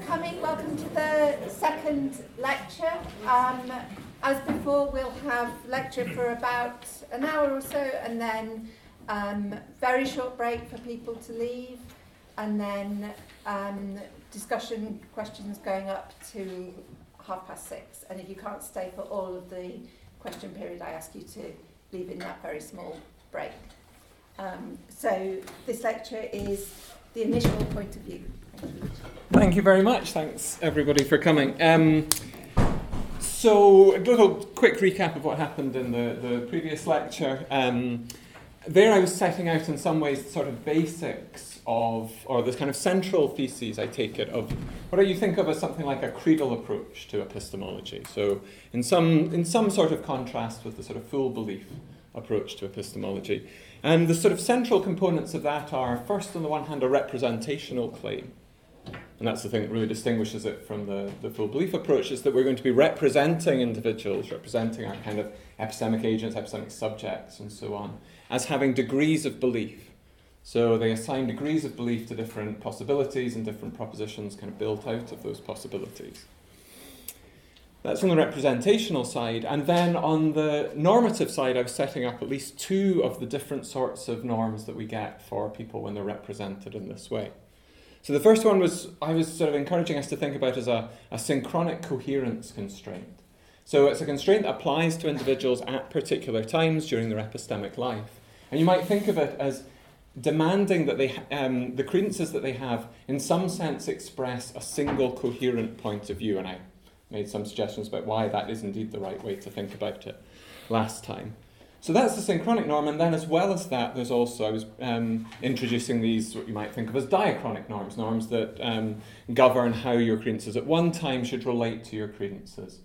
coming. Welcome to the second lecture. As before, we'll have lecture for about an hour or so, and then very short break for people to leave, and then discussion questions going up to 6:30. And if you can't stay for all of the question period, I ask you to leave in that very small break. So this lecture is the initial point of view. Thank you very much. Thanks everybody for coming. So a little quick recap of what happened in the previous lecture. There I was setting out in some ways the sort of basics of, or the kind of central theses, I take it, of what you think of as something like a creedal approach to epistemology. So in some sort of contrast with the sort of full belief approach to epistemology. And the sort of central components of that are, first on the one hand, a representational claim. And that's the thing that really distinguishes it from the full belief approach, is that we're going to be representing individuals, representing our kind of epistemic agents, epistemic subjects, and so on, as having degrees of belief. So they assign degrees of belief to different possibilities, and different propositions kind of built out of those possibilities. That's on the representational side. And then on the normative side, I was setting up at least two of the different sorts of norms that we get for people when they're represented in this way. So the first one was, I was sort of encouraging us to think about as a synchronic coherence constraint. So it's a constraint that applies to individuals at particular times during their epistemic life. And you might think of it as demanding that the credences that they have, in some sense, express a single coherent point of view. And I made some suggestions about why that is indeed the right way to think about it last time. So that's the synchronic norm, and then as well as that, there's also, I was introducing these, what you might think of as diachronic norms, norms that govern how your credences at one time should relate to your credences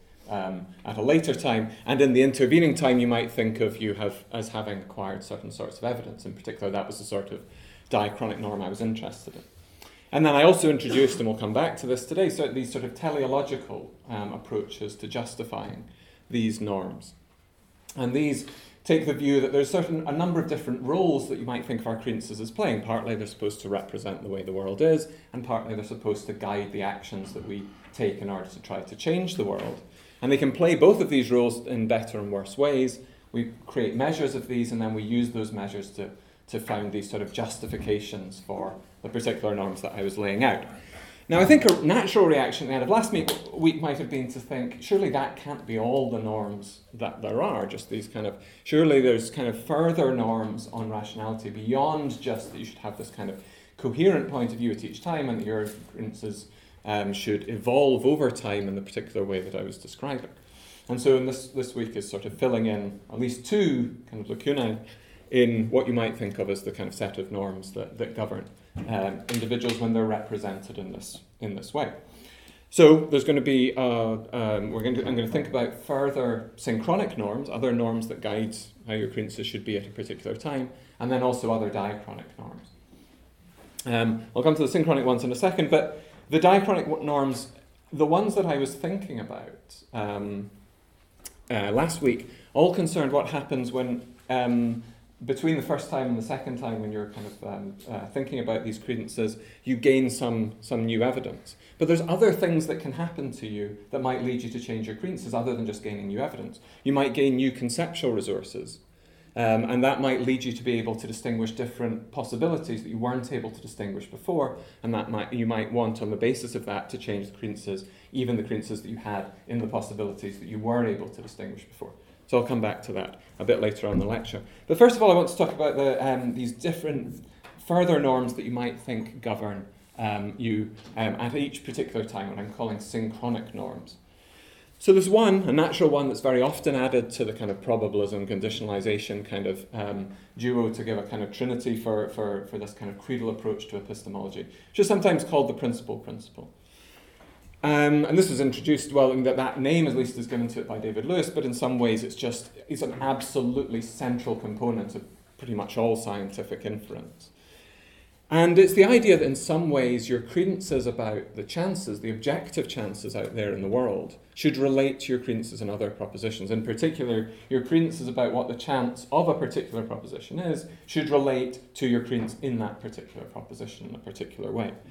at a later time, and in the intervening time you might think of as having acquired certain sorts of evidence. In particular, that was the sort of diachronic norm I was interested in. And then I also introduced, and we'll come back to this today, so these sort of teleological approaches to justifying these norms. And these take the view that there's a number of different roles that you might think of our credences as playing. Partly they're supposed to represent the way the world is, and partly they're supposed to guide the actions that we take in order to try to change the world. And they can play both of these roles in better and worse ways. We create measures of these, and then we use those measures to found these sort of justifications for the particular norms that I was laying out. Now, I think a natural reaction at the end of last week might have been to think, surely that can't be all the norms that there are, just these kind of, surely there's kind of further norms on rationality beyond just that you should have this kind of coherent point of view at each time, and that your inferences should evolve over time in the particular way that I was describing. And so in this week is sort of filling in at least two kind of lacunae in what you might think of as the kind of set of norms that govern individuals when they're represented in this way. So there's going to be I'm going to think about further synchronic norms, other norms that guide how your credences should be at a particular time, and then also other diachronic norms. I'll come to the synchronic ones in a second, but the diachronic norms, the ones that I was thinking about last week, all concerned what happens when between the first time and the second time, when you're kind of thinking about these credences, you gain some new evidence. But there's other things that can happen to you that might lead you to change your credences other than just gaining new evidence. You might gain new conceptual resources, and that might lead you to be able to distinguish different possibilities that you weren't able to distinguish before, and you might want on the basis of that to change the credences, even the credences that you had in the possibilities that you were able to distinguish before. So I'll come back to that a bit later on in the lecture. But first of all, I want to talk about these different further norms that you might think govern you at each particular time, what I'm calling synchronic norms. So there's one, a natural one, that's very often added to the kind of probabilism, conditionalization kind of duo to give a kind of trinity for this kind of creedal approach to epistemology, which is sometimes called the principal principle. And this was introduced, that name at least is given to it by David Lewis, but in some ways it's an absolutely central component of pretty much all scientific inference. And it's the idea that in some ways your credences about the chances, the objective chances out there in the world, should relate to your credences in other propositions. In particular, your credences about what the chance of a particular proposition is should relate to your credence in that particular proposition in a particular way.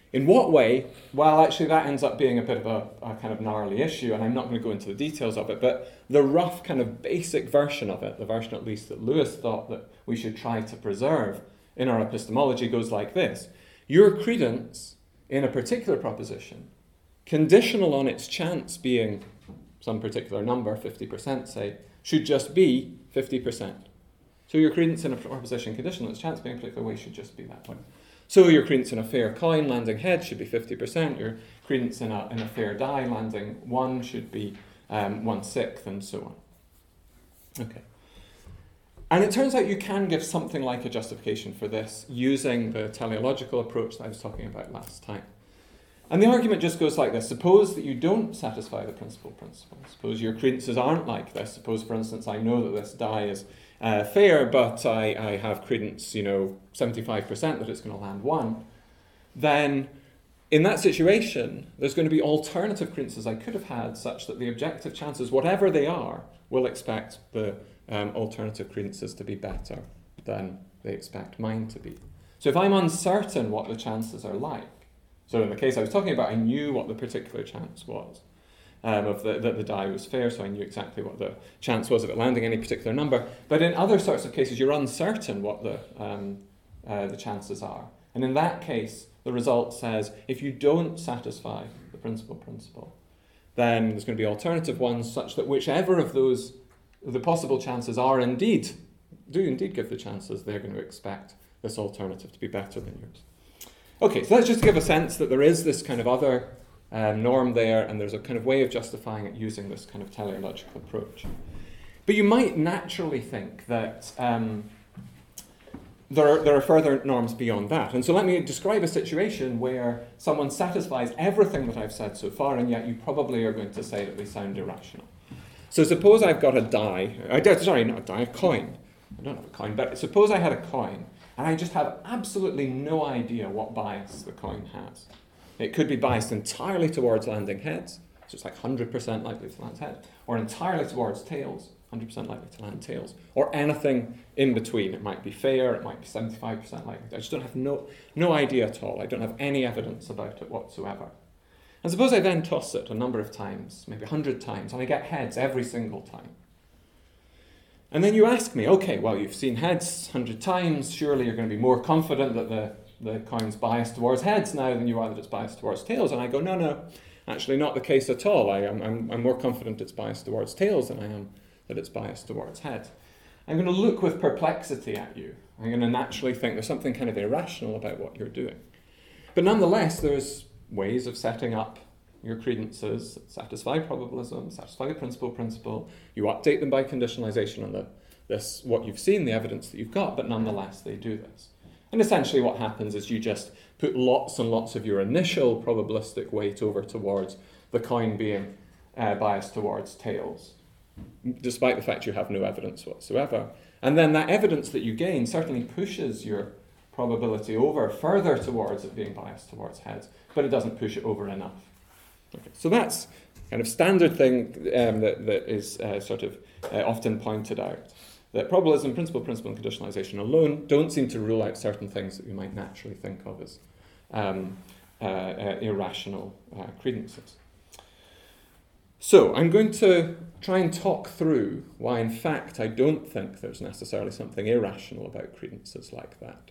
In what way? Well, actually, that ends up being a bit of a kind of gnarly issue, and I'm not going to go into the details of it, but the rough kind of basic version of it, the version at least that Lewis thought that we should try to preserve in our epistemology, goes like this. Your credence in a particular proposition, conditional on its chance being some particular number, 50% say, should just be 50%. So your credence in a proposition, conditional on its chance being a particular way, should just be that way. So your credence in a fair coin landing head should be 50%. Your credence in a fair die landing 1 should be 1/6, and so on. Okay. And it turns out you can give something like a justification for this using the teleological approach that I was talking about last time. And the argument just goes like this. Suppose that you don't satisfy the principal principle. Suppose your credences aren't like this. Suppose, for instance, I know that this die is fair, but I have credence, 75% that it's going to land 1. Then, in that situation, there's going to be alternative credences I could have had such that the objective chances, whatever they are, will expect the alternative credences to be better than they expect mine to be. So if I'm uncertain what the chances are like, so in the case I was talking about, I knew what the particular chance was that the die was fair, so I knew exactly what the chance was of it landing any particular number. But in other sorts of cases, you're uncertain what the chances are. And in that case, the result says, if you don't satisfy the principle, then there's going to be alternative ones such that whichever of those, the possible chances do indeed give the chances, they're going to expect this alternative to be better than yours. Okay, so let's just give a sense that there is this kind of other norm there, and there's a kind of way of justifying it using this kind of teleological approach. But you might naturally think that there are further norms beyond that. And so let me describe a situation where someone satisfies everything that I've said so far, and yet you probably are going to say that they sound irrational. So suppose I've got a coin. I don't have a coin, but suppose I had a coin, and I just have absolutely no idea what bias the coin has. It could be biased entirely towards landing heads, so it's like 100% likely to land heads, or entirely towards tails, 100% likely to land tails, or anything in between. It might be fair, it might be 75% likely. I just don't have no idea at all. I don't have any evidence about it whatsoever. And suppose I then toss it a number of times, maybe 100 times, and I get heads every single time. And then you ask me, okay, well, you've seen heads 100 times, surely you're going to be more confident that the coin's biased towards heads now than you are that it's biased towards tails. And I go, no, actually not the case at all. I'm more confident it's biased towards tails than I am that it's biased towards heads. I'm going to look with perplexity at you. I'm going to naturally think there's something kind of irrational about what you're doing. But nonetheless, there's ways of setting up your credences that satisfy probabilism, satisfy the principle. You update them by conditionalization on what you've seen, the evidence that you've got, but nonetheless they do this. And essentially what happens is you just put lots and lots of your initial probabilistic weight over towards the coin being biased towards tails, despite the fact you have no evidence whatsoever. And then that evidence that you gain certainly pushes your probability over further towards it being biased towards heads, but it doesn't push it over enough. Okay, so that's kind of standard thing that is often pointed out. That probabilism, principle, and conditionalization alone don't seem to rule out certain things that we might naturally think of as irrational credences. So I'm going to try and talk through why, in fact, I don't think there's necessarily something irrational about credences like that.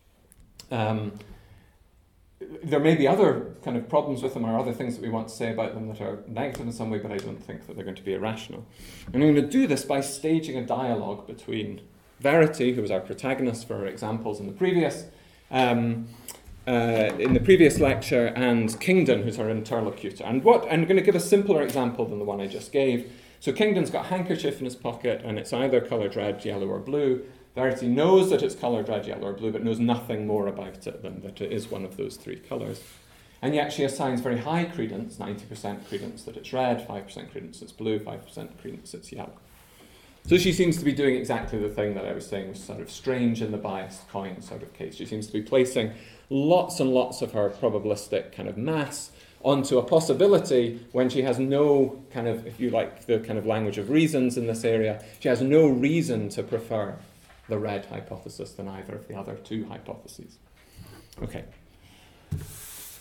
There may be other kind of problems with them or other things that we want to say about them that are negative in some way, but I don't think that they're going to be irrational. And I'm going to do this by staging a dialogue between Verity, who was our protagonist for our examples in the previous lecture, and Kingdon, who's our interlocutor. And I'm going to give a simpler example than the one I just gave. So Kingdon's got a handkerchief in his pocket, and it's either coloured red, yellow, or blue. Verity knows that it's coloured red, yellow, or blue, but knows nothing more about it than that it is one of those three colours. And yet she assigns very high credence, 90% credence that it's red, 5% credence it's blue, 5% credence it's yellow. So she seems to be doing exactly the thing that I was saying was sort of strange in the biased coin sort of case. She seems to be placing lots and lots of her probabilistic kind of mass onto a possibility when she has no kind of, if you like, the kind of language of reasons in this area, she has no reason to prefer the red hypothesis than either of the other two hypotheses. Okay.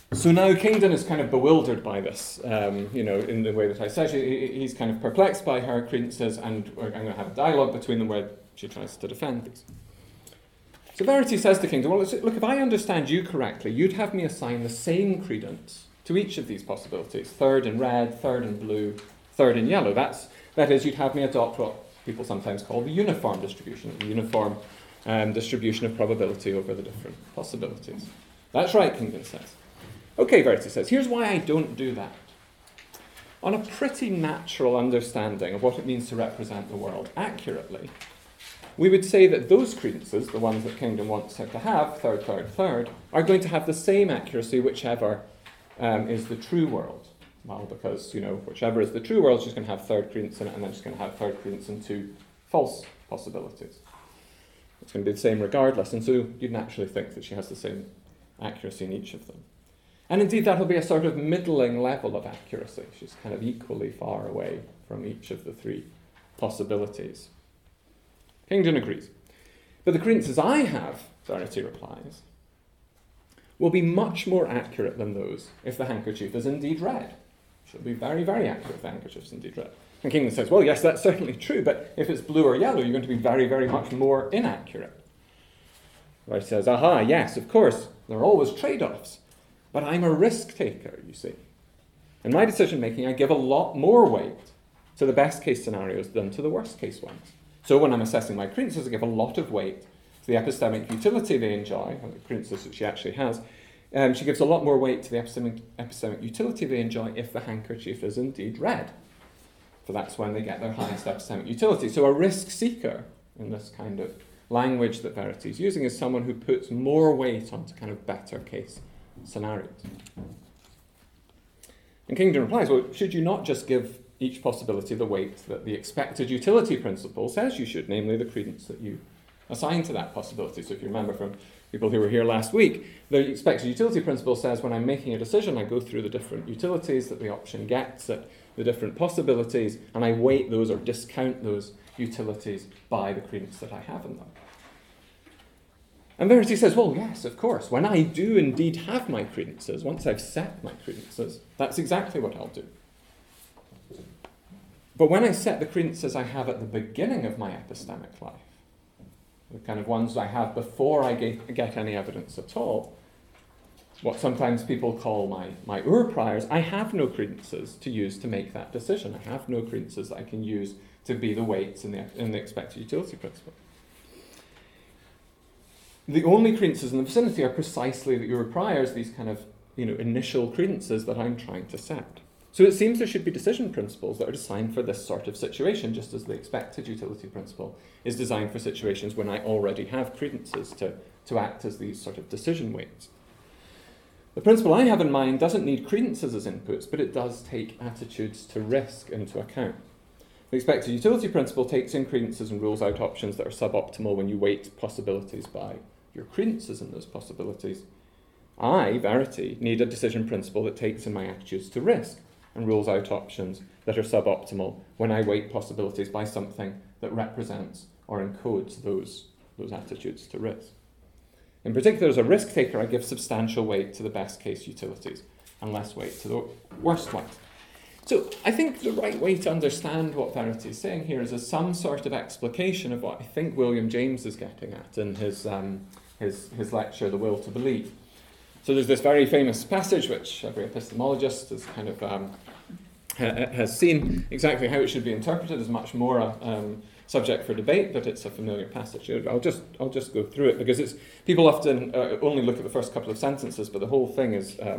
So now Kingdon is kind of bewildered by this, in the way that I said. He's kind of perplexed by her credences, and I'm going to have a dialogue between them where she tries to defend these. So Verity says to Kingdon, well, look, if I understand you correctly, you'd have me assign the same credence to each of these possibilities. Third in red, third in blue, third in yellow. That is, you'd have me adopt what people sometimes call the uniform distribution, the uniform distribution of probability over the different possibilities. That's right, Kingdon says. Okay, Verity says, here's why I don't do that. On a pretty natural understanding of what it means to represent the world accurately, we would say that those credences, the ones that Kingdon wants it to have, third, third, third, are going to have the same accuracy whichever is the true world. Well, because, whichever is the true world, she's going to have third credence in it, and then she's going to have third credence in two false possibilities. It's going to be the same regardless, and so you'd naturally think that she has the same accuracy in each of them. And indeed, that'll be a sort of middling level of accuracy. She's kind of equally far away from each of the three possibilities. Kingdon agrees. But the credences I have, Verity replies, will be much more accurate than those if the handkerchief is indeed red. She'll be very, very accurate if the handkerchief is indeed red. And Kingdon says, well, yes, that's certainly true, but if it's blue or yellow, you're going to be very, very much more inaccurate. Verity says, aha, yes, of course, there are always trade-offs, but I'm a risk taker, you see. In my decision-making, I give a lot more weight to the best-case scenarios than to the worst-case ones. So when I'm assessing my credences, I give a lot of weight to the epistemic utility they enjoy, or the credences that she actually has. She gives a lot more weight to the epistemic utility they enjoy if the handkerchief is indeed red. For that's when they get their highest epistemic utility. So a risk seeker, in this kind of language that Verity is using, is someone who puts more weight onto kind of better case scenarios. And Kingdon replies, well, should you not just give each possibility the weight that the expected utility principle says you should, namely the credence that you assign to that possibility? So if you remember from people who were here last week, the expected utility principle says when I'm making a decision, I go through the different utilities that the option gets at the different possibilities, and I weight those or discount those utilities by the credence that I have in them. And Verity says, well, yes, of course, when I do indeed have my credences, once I've set my credences, that's exactly what I'll do. But when I set the credences I have at the beginning of my epistemic life, the kind of ones I have before I get any evidence at all, what sometimes people call my urpriors, I have no credences to use to make that decision. I have no credences that I can use to be the weights in the expected utility principle. The only credences in the vicinity are precisely the urpriors, these kind of initial credences that I'm trying to set. So it seems there should be decision principles that are designed for this sort of situation, just as the expected utility principle is designed for situations when I already have credences to act as these sort of decision weights. The principle I have in mind doesn't need credences as inputs, but it does take attitudes to risk into account. The expected utility principle takes in credences and rules out options that are suboptimal when you weight possibilities by your credences in those possibilities. I, Verity, need a decision principle that takes in my attitudes to risk and rules out options that are suboptimal when I weight possibilities by something that represents or encodes those attitudes to risk. In particular, as a risk taker, I give substantial weight to the best case utilities and less weight to the worst ones. So I think the right way to understand what Verity is saying here is as some sort of explication of what I think William James is getting at in his lecture, The Will to Believe. So there's this very famous passage which every epistemologist has kind of has seen exactly how it should be interpreted. Is much more a subject for debate, but it's a familiar passage. I'll just go through it because people often only look at the first couple of sentences, but the whole thing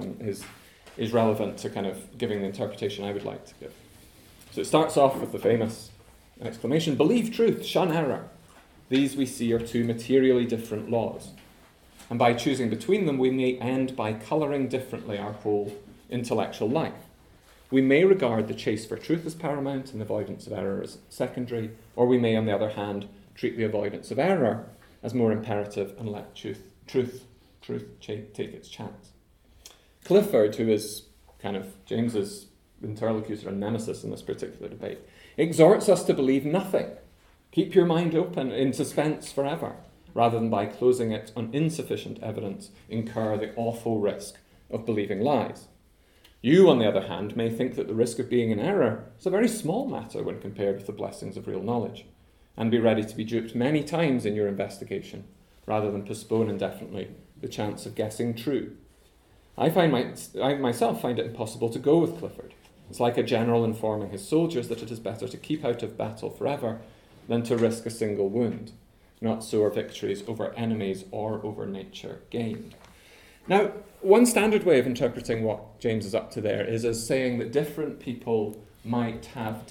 is relevant to kind of giving the interpretation I would like to give. So it starts off with the famous exclamation: "Believe truth, shun error. These we see are two materially different laws. And by choosing between them, we may end by colouring differently our whole intellectual life. We may regard the chase for truth as paramount and the avoidance of error as secondary, or we may, on the other hand, treat the avoidance of error as more imperative and let truth take its chance." Clifford, who is kind of James's interlocutor and nemesis in this particular debate, exhorts us to believe nothing. Keep your mind open in suspense forever, rather than by closing it on insufficient evidence, incur the awful risk of believing lies. You, on the other hand, may think that the risk of being in error is a very small matter when compared with the blessings of real knowledge, and be ready to be duped many times in your investigation, rather than postpone indefinitely the chance of guessing true. I myself find it impossible to go with Clifford. It's like a general informing his soldiers that it is better to keep out of battle forever than to risk a single wound. Not so are victories over enemies or over nature gained. Now, one standard way of interpreting what James is up to there is as saying that different people might have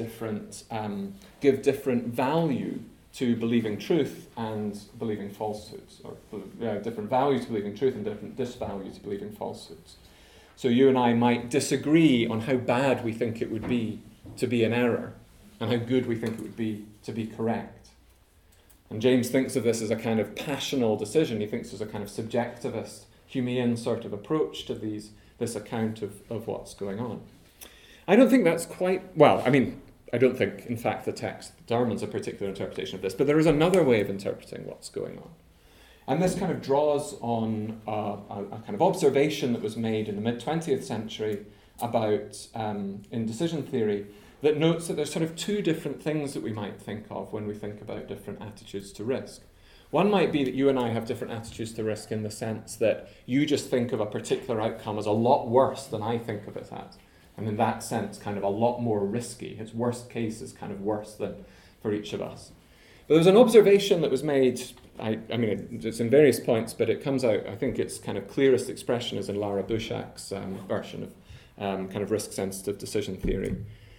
give different value to believing truth and believing falsehoods, or different value to believing truth and different disvalue to believing falsehoods. So you and I might disagree on how bad we think it would be to be in error and how good we think it would be to be correct. And James thinks of this as a kind of passional decision. He thinks there's a kind of subjectivist, Humean sort of approach to this account of what's going on. I don't think that's quite, I don't think, in fact, the text determines a particular interpretation of this, but there is another way of interpreting what's going on. And this kind of draws on a kind of observation that was made in the mid-20th century about, in decision theory, that notes that there's sort of two different things that we might think of when we think about different attitudes to risk. One might be that you and I have different attitudes to risk in the sense that you just think of a particular outcome as a lot worse than I think of it as. And in that sense, kind of a lot more risky. Its worst case is kind of worse than for each of us. But there was an observation that was made, it's in various points, but it comes out, I think its kind of clearest expression is in Lara Bushak's version of kind of risk-sensitive decision theory.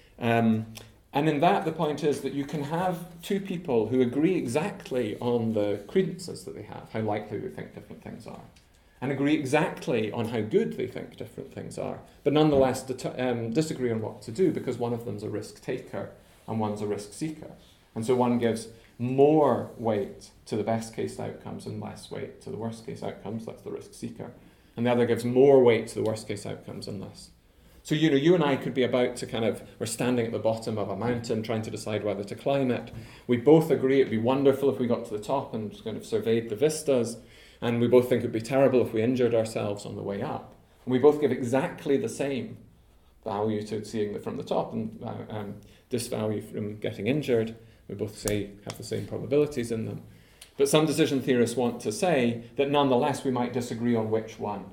And in that, the point is that you can have two people who agree exactly on the credences that they have, how likely they think different things are, and agree exactly on how good they think different things are, but nonetheless disagree on what to do because one of them's a risk taker and one's a risk seeker. And so one gives more weight to the best case outcomes and less weight to the worst case outcomes, that's the risk seeker. And the other gives more weight to the worst case outcomes and less. So, you and I could be about to we're standing at the bottom of a mountain trying to decide whether to climb it. We both agree it'd be wonderful if we got to the top and kind of surveyed the vistas. And we both think it'd be terrible if we injured ourselves on the way up. And we both give exactly the same value to seeing it from the top and disvalue from getting injured. We both have the same probabilities in them. But some decision theorists want to say that nonetheless we might disagree on which one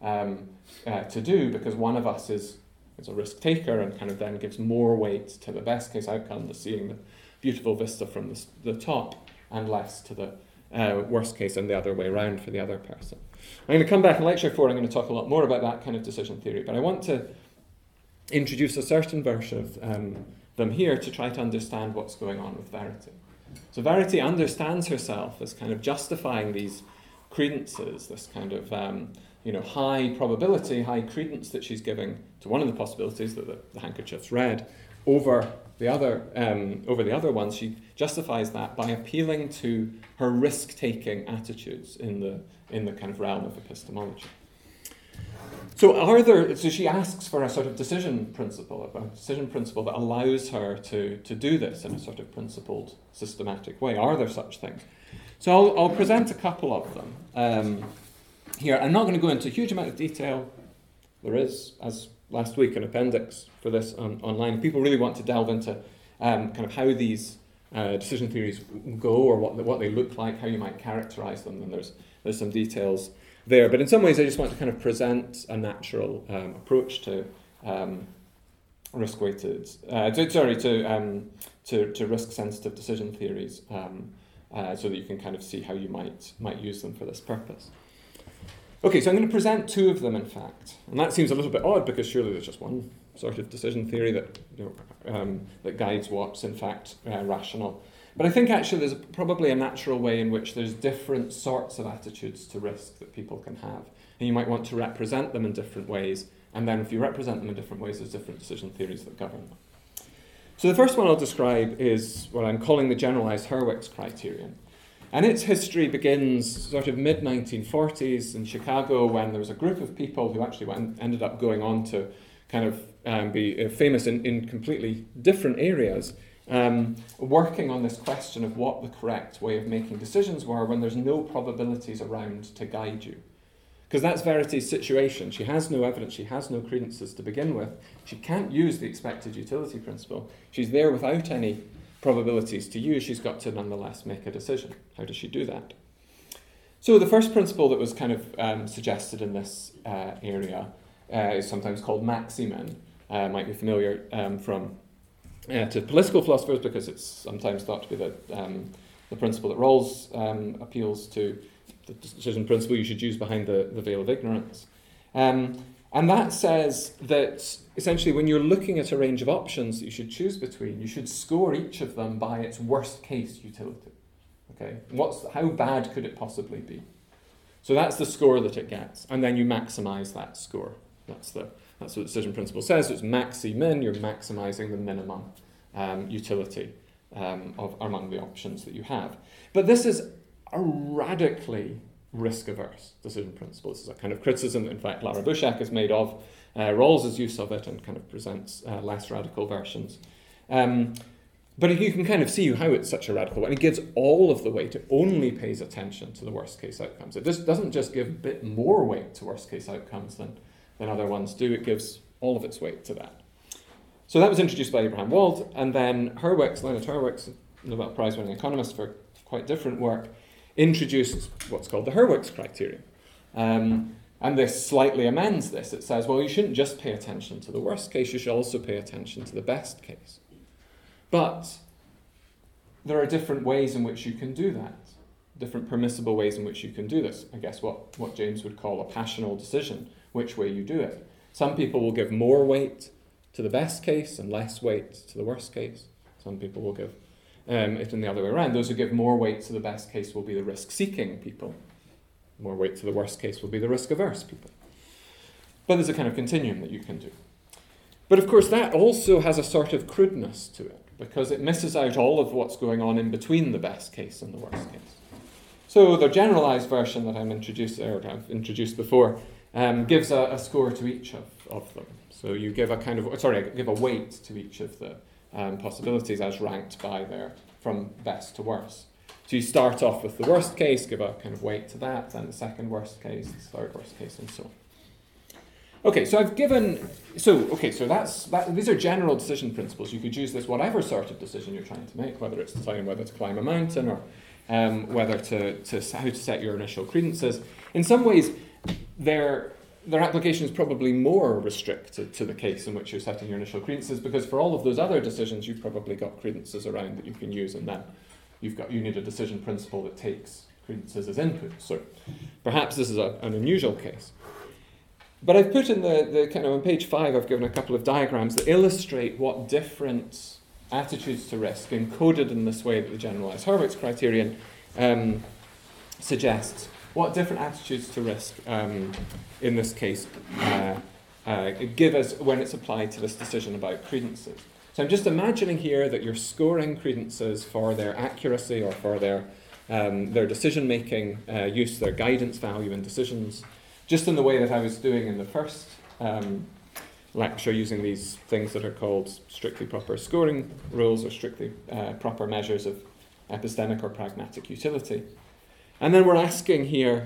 to do, because one of us is a risk taker and kind of then gives more weight to the best case outcome, to seeing the beautiful vista from the top, and less to the worst case and the other way around for the other person. I'm going to come back in lecture 4, I'm going to talk a lot more about that kind of decision theory, but I want to introduce a certain version of them here to try to understand what's going on with Verity. So Verity understands herself as kind of justifying these credences, this kind of high probability, high credence that she's giving to one of the possibilities that the handkerchief's red over the other ones. She justifies that by appealing to her risk-taking attitudes in the kind of realm of epistemology. So she asks for a sort of decision principle that allows her to do this in a sort of principled, systematic way. Are there such things? So I'll present a couple of them here. I'm not going to go into a huge amount of detail. There is, as last week, an appendix for this online. If people really want to delve into kind of how these decision theories go or what they look like, how you might characterize them, then there's some details there. But in some ways, I just want to kind of present a natural approach to risk-weighted, to risk-sensitive decision theories, so that you can kind of see how you might use them for this purpose. Okay, so I'm going to present two of them, in fact, and that seems a little bit odd because surely there's just one sort of decision theory that guides what's in fact rational. But I think actually there's probably a natural way in which there's different sorts of attitudes to risk that people can have, and you might want to represent them in different ways, and then if you represent them in different ways, there's different decision theories that govern them. So the first one I'll describe is what I'm calling the generalized Hurwitz criterion. And its history begins sort of mid-1940s in Chicago, when there was a group of people who actually ended up going on to kind of be famous in completely different areas, working on this question of what the correct way of making decisions were when there's no probabilities around to guide you. Because that's Verity's situation. She has no evidence, she has no credences to begin with. She can't use the expected utility principle. She's there without any probabilities to use. She's got to nonetheless make a decision. How does she do that? So the first principle that was kind of suggested in this area is sometimes called maximin. Might be familiar to political philosophers because it's sometimes thought to be the principle that Rawls appeals to, the decision principle you should use behind the veil of ignorance. And that says that essentially when you're looking at a range of options that you should choose between, you should score each of them by its worst case utility. Okay, how bad could it possibly be? So that's the score that it gets, and then you maximize that score. That's what the decision principle says. It's maxi-min, you're maximizing the minimum utility among the options that you have. But this is a radically risk-averse decision principle. This is a kind of criticism that, in fact, Lara Bushak has made of Rawls's use of it and kind of presents less radical versions. But you can kind of see how it's such a radical one. It gives all of the weight. It only pays attention to the worst-case outcomes. It doesn't just give a bit more weight to worst-case outcomes than other ones do. It gives all of its weight to that. So that was introduced by Abraham Wald, and then Leonard Hurwitz, Nobel Prize-winning economist for quite different work, introduced what's called the Hurwitz criterion. And this slightly amends this. It says, well, you shouldn't just pay attention to the worst case, you should also pay attention to the best case. But there are different ways in which you can do that, different permissible ways in which you can do this. I guess what James would call a passional decision, which way you do it. Some people will give more weight to the best case and less weight to the worst case. Some people will give it in the other way around. Those who give more weight to the best case will be the risk-seeking people. More weight to the worst case will be the risk-averse people. But there's a kind of continuum that you can do. But of course that also has a sort of crudeness to it, because it misses out all of what's going on in between the best case and the worst case. So the generalized version that I've introduced before gives a score to each of them. So you give a weight to each of the possibilities as ranked by from best to worst. So you start off with the worst case, give a kind of weight to that, then the second worst case, the third worst case, and so on. Okay, so these are general decision principles. You could use this whatever sort of decision you're trying to make, whether it's deciding whether to climb a mountain or whether how to set your initial credences. In some ways, their application is probably more restricted to the case in which you're setting your initial credences, because for all of those other decisions, you've probably got credences around that you can use, and then you need a decision principle that takes credences as input. So perhaps this is an unusual case. But I've put in the kind of on page 5, I've given a couple of diagrams that illustrate what different attitudes to risk, encoded in this way that the generalized Hurwitz criterion suggests, what different attitudes to risk in this case give us when it's applied to this decision about credences. So I'm just imagining here that you're scoring credences for their accuracy or for their decision-making use, their guidance value in decisions, just in the way that I was doing in the first lecture, using these things that are called strictly proper scoring rules or strictly proper measures of epistemic or pragmatic utility. And then we're asking here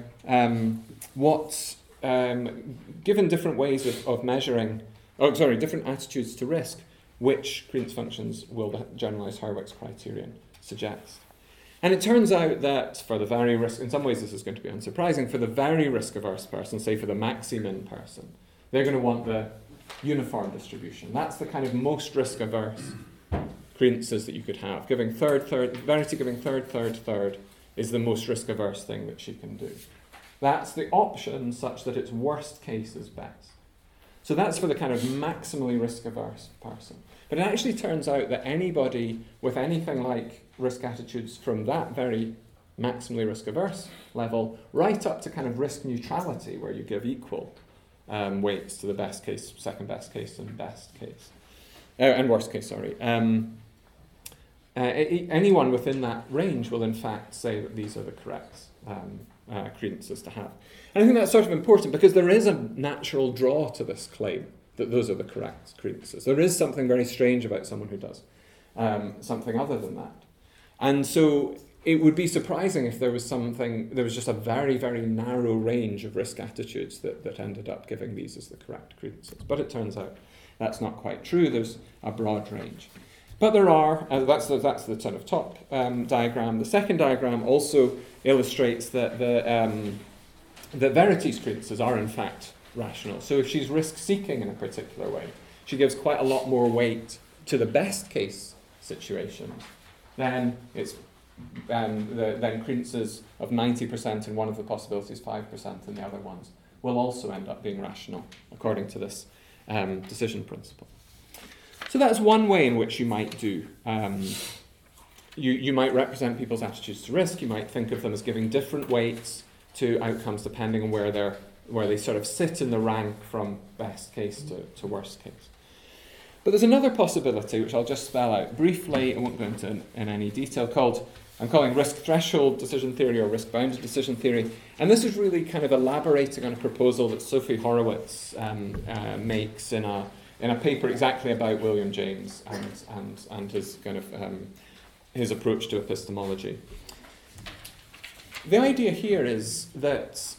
given different ways of measuring, different attitudes to risk, which credence functions will the generalized Hurwitz criterion suggest? And it turns out that for the very risk, in some ways this is going to be unsurprising, for the very risk-averse person, say for the maximin person, they're going to want the uniform distribution. That's the kind of most risk-averse credences that you could have. Giving Verity giving third is the most risk-averse thing that she can do. That's the option such that its worst case is best. So that's for the kind of maximally risk-averse person. But it actually turns out that anybody with anything like risk attitudes from that very maximally risk-averse level right up to kind of risk neutrality, where you give equal weights to the best case, second best case, and best case, and worst case, sorry. Anyone within that range will in fact say that these are the correct credences to have. And I think that's sort of important because there is a natural draw to this claim that those are the correct credences. There is something very strange about someone who does something other than that. And so it would be surprising if there was just a very, very narrow range of risk attitudes that ended up giving these as the correct credences. But it turns out that's not quite true. There's a broad range. But there are, that's the sort of top diagram. The second diagram also illustrates that that Verity's credences are in fact rational. So if she's risk-seeking in a particular way, she gives quite a lot more weight to the best case situation, then then credences of 90% in one of the possibilities, 5% in the other ones, will also end up being rational, according to this decision principle. So that's one way in which you might do. You might represent people's attitudes to risk. You might think of them as giving different weights to outcomes depending on where they sort of sit in the rank from best case to worst case. But there's another possibility, which I'll just spell out briefly. I won't go into in any detail, I'm calling risk threshold decision theory or risk bounded decision theory. And this is really kind of elaborating on a proposal that Sophie Horowitz makes in a paper exactly about William James and his kind of his approach to epistemology. The idea here is that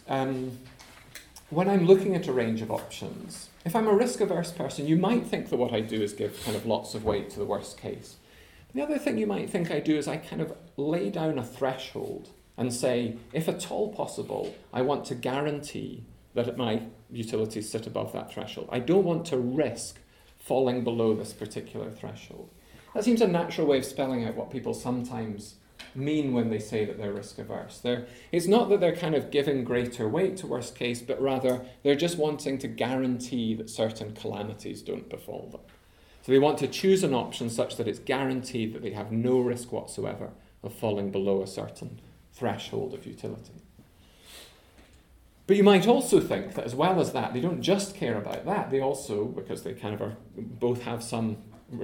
when I'm looking at a range of options, if I'm a risk-averse person, you might think that what I do is give kind of lots of weight to the worst case. The other thing you might think I do is I kind of lay down a threshold and say, if at all possible, I want to guarantee that my utilities sit above that threshold. I don't want to risk falling below this particular threshold. That seems a natural way of spelling out what people sometimes mean when they say that they're risk-averse. It's not that they're kind of giving greater weight to worst case, but rather they're just wanting to guarantee that certain calamities don't befall them. So they want to choose an option such that it's guaranteed that they have no risk whatsoever of falling below a certain threshold of utility. But you might also think that as well as that, they don't just care about that, they also, because they kind of both have some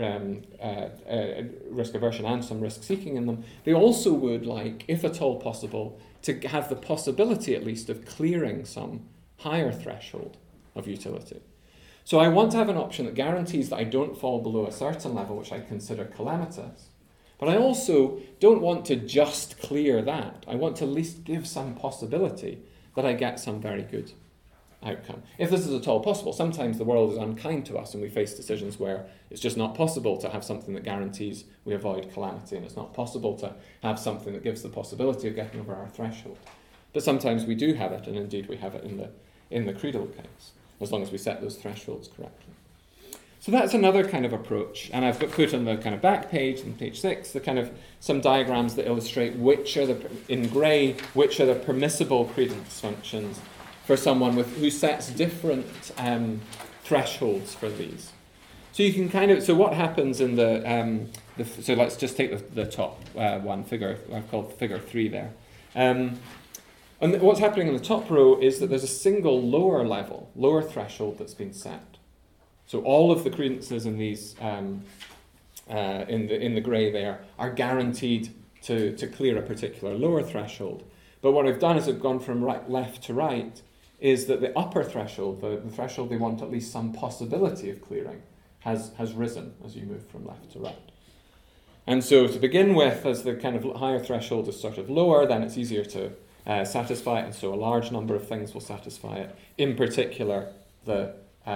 risk aversion and some risk seeking in them, they also would like, if at all possible, to have the possibility at least of clearing some higher threshold of utility. So I want to have an option that guarantees that I don't fall below a certain level which I consider calamitous, but I also don't want to just clear that. I want to at least give some possibility that I get some very good outcome. If this is at all possible, sometimes the world is unkind to us and we face decisions where it's just not possible to have something that guarantees we avoid calamity, and it's not possible to have something that gives the possibility of getting over our threshold. But sometimes we do have it, and indeed we have it in the creedal case, as long as we set those thresholds correctly. So that's another kind of approach, and I've put on the kind of back page, on page 6, the kind of some diagrams that illustrate in grey, which are the permissible credence functions for someone who sets different thresholds for these. So you can so what happens in so let's just take the top one figure, I've called figure 3 there. And what's happening in the top row is that there's a single lower threshold that's been set. So all of the credences in these in the grey there are guaranteed to clear a particular lower threshold. But what I've done is I've gone from left to right, is that the upper threshold, the threshold they want at least some possibility of clearing, has risen as you move from left to right. And so to begin with, as the kind of higher threshold is sort of lower, then it's easier to satisfy it, and so a large number of things will satisfy it. In particular, the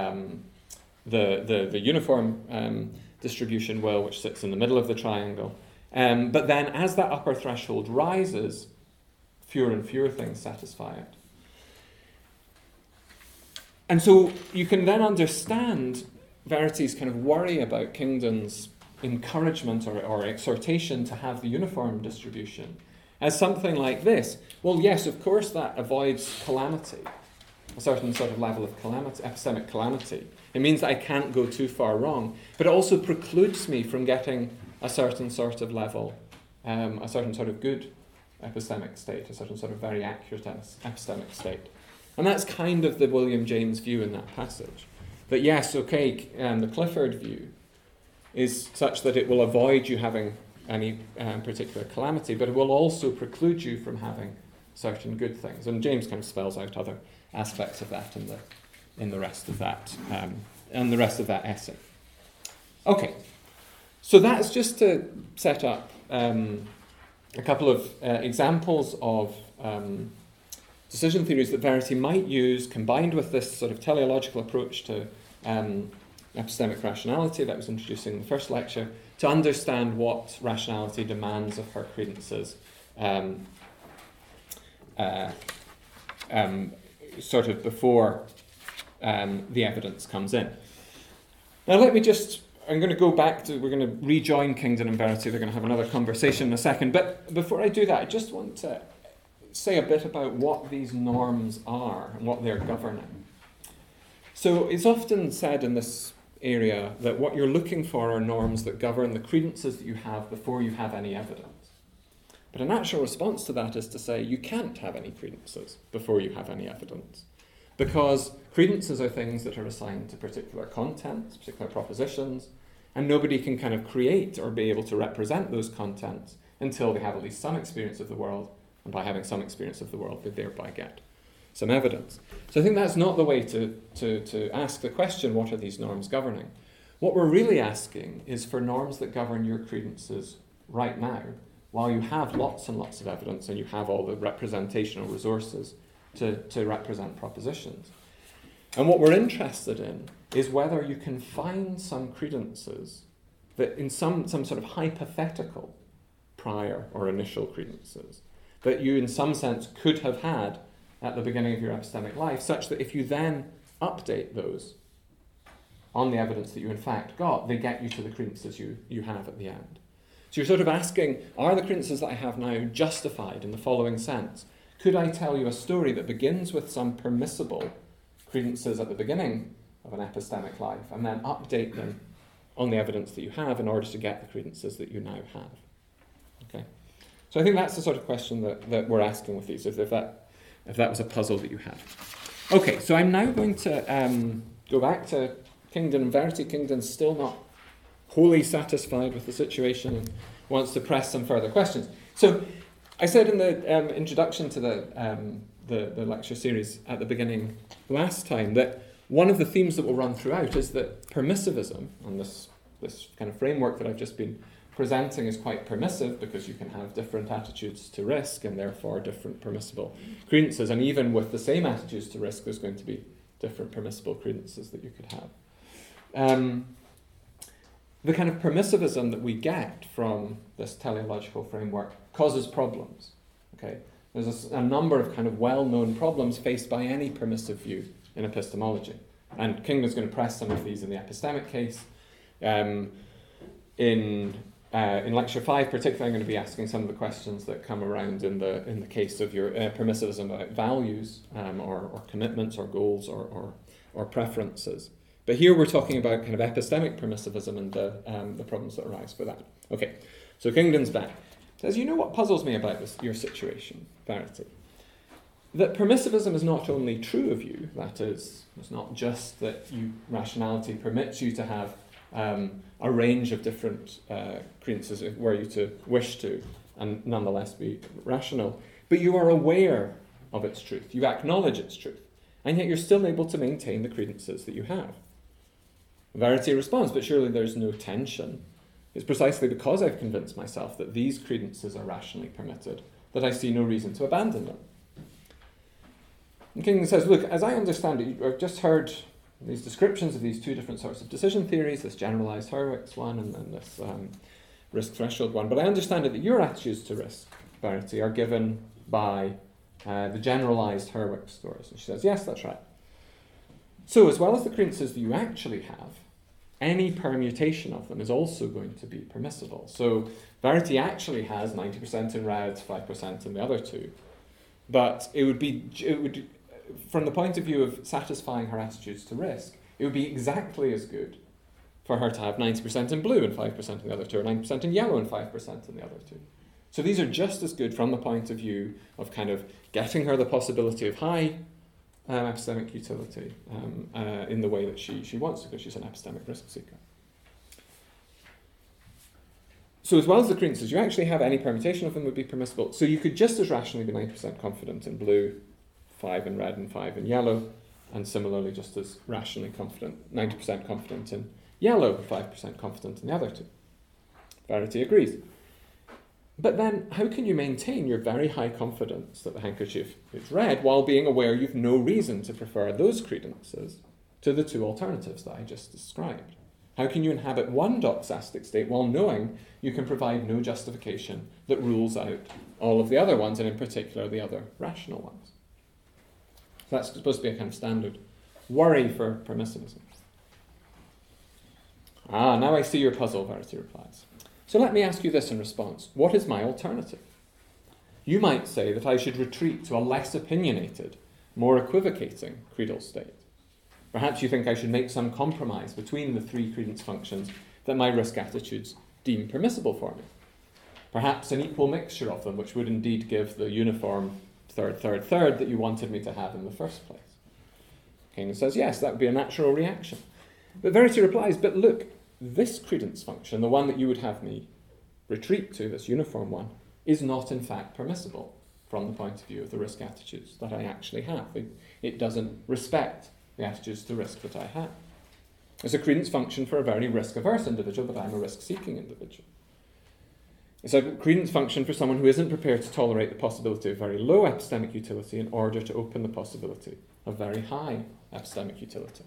uniform distribution will, which sits in the middle of the triangle. But then as that upper threshold rises, fewer and fewer things satisfy it. And so you can then understand Verity's kind of worry about Kingdon's encouragement or exhortation to have the uniform distribution as something like this. Well, yes, of course that avoids calamity, a certain sort of level of calamity, epistemic calamity. It means that I can't go too far wrong, but it also precludes me from getting a certain sort of level, a certain sort of good epistemic state, a certain sort of very accurate epistemic state. And that's kind of the William James view in that passage. That yes, okay, the Clifford view is such that it will avoid you having any particular calamity, but it will also preclude you from having certain good things. And James kind of spells out other aspects of that in the rest of that essay. Okay, so that's just to set up a couple of examples of decision theories that Verity might use, combined with this sort of teleological approach to epistemic rationality that I was introducing in the first lecture, to understand what rationality demands of her credences, sort of before the evidence comes in. Now I'm going to go back to, we're going to rejoin Kingdon and Verity, we're going to have another conversation in a second, but before I do that, I just want to say a bit about what these norms are and what they're governing. So it's often said in this area that what you're looking for are norms that govern the credences that you have before you have any evidence. But a natural response to that is to say you can't have any credences before you have any evidence. Because credences are things that are assigned to particular contents, particular propositions, and nobody can kind of create or be able to represent those contents until they have at least some experience of the world, and by having some experience of the world, they thereby get some evidence. So I think that's not the way to ask the question, what are these norms governing? What we're really asking is for norms that govern your credences right now, while you have lots and lots of evidence and you have all the representational resources to represent propositions. And what we're interested in is whether you can find some credences that in some sort of hypothetical prior or initial credences that you in some sense could have had at the beginning of your epistemic life, such that if you then update those on the evidence that you in fact got, they get you to the credences you have at the end. So you're sort of asking, are the credences that I have now justified in the following sense? Could I tell you a story that begins with some permissible credences at the beginning of an epistemic life and then update them on the evidence that you have in order to get the credences that you now have? Okay. So I think that's the sort of question that we're asking with these, if that was a puzzle that you had. Okay, so I'm now going to go back to Kingdon and Verity. Kingdon's still not wholly satisfied with the situation and wants to press some further questions. So I said in the introduction to the lecture series at the beginning last time that one of the themes that will run throughout is that permissivism, and this kind of framework that I've just been presenting is quite permissive because you can have different attitudes to risk and therefore different permissible credences. And even with the same attitudes to risk, there's going to be different permissible credences that you could have. The kind of permissivism that we get from this teleological framework causes problems. Okay, there's a number of kind of well-known problems faced by any permissive view in epistemology, and Kingdon's going to press some of these in the epistemic case. In lecture 5, particularly, I'm going to be asking some of the questions that come around in the case of your permissivism about values or commitments or goals or preferences. But here we're talking about kind of epistemic permissivism and the problems that arise for that. Okay, so Kingdon's back. Says, you know what puzzles me about your situation, Verity? That permissivism is not only true of you, that is, it's not just that rationality permits you to have a range of different credences were you to wish to, and nonetheless be rational, but you are aware of its truth, you acknowledge its truth, and yet you're still able to maintain the credences that you have. Verity responds, but surely there's no tension. It's precisely because I've convinced myself that these credences are rationally permitted that I see no reason to abandon them. And Kingdon says, look, as I understand it, I've just heard these descriptions of these two different sorts of decision theories, this generalized Hurwitz one and then this risk threshold one, but I understand it that your attitudes to risk, Verity, are given by the generalized Hurwitz stories. And she says, yes, that's right. So as well as the credences that you actually have, any permutation of them is also going to be permissible. So Verity actually has 90% in red, 5% in the other two. But it would, from the point of view of satisfying her attitudes to risk, it would be exactly as good for her to have 90% in blue and 5% in the other two, or 90% in yellow and 5% in the other two. So these are just as good from the point of view of kind of getting her the possibility of high epistemic utility in the way that she wants to, because she's an epistemic risk seeker. So as well as the credences, you actually have any permutation of them would be permissible. So you could just as rationally be 90% confident in blue, 5 in red and 5 in yellow, and similarly just as rationally confident, 90% confident in yellow, 5% confident in the other two. Verity agrees. But then, how can you maintain your very high confidence that the handkerchief is red while being aware you've no reason to prefer those credences to the two alternatives that I just described? How can you inhabit one doxastic state while knowing you can provide no justification that rules out all of the other ones, and in particular the other rational ones? So that's supposed to be a kind of standard worry for permissivism. Now I see your puzzle, Verity replies. So let me ask you this in response. What is my alternative? You might say that I should retreat to a less opinionated, more equivocating creedal state. Perhaps you think I should make some compromise between the three credence functions that my risk attitudes deem permissible for me. Perhaps an equal mixture of them, which would indeed give the uniform third that you wanted me to have in the first place. Keynes says, yes, that would be a natural reaction. But Verity replies, but look, this credence function, the one that you would have me retreat to, this uniform one, is not in fact permissible from the point of view of the risk attitudes that I actually have. It doesn't respect the attitudes to risk that I have. It's a credence function for a very risk-averse individual, but I'm a risk-seeking individual. It's a credence function for someone who isn't prepared to tolerate the possibility of very low epistemic utility in order to open the possibility of very high epistemic utility.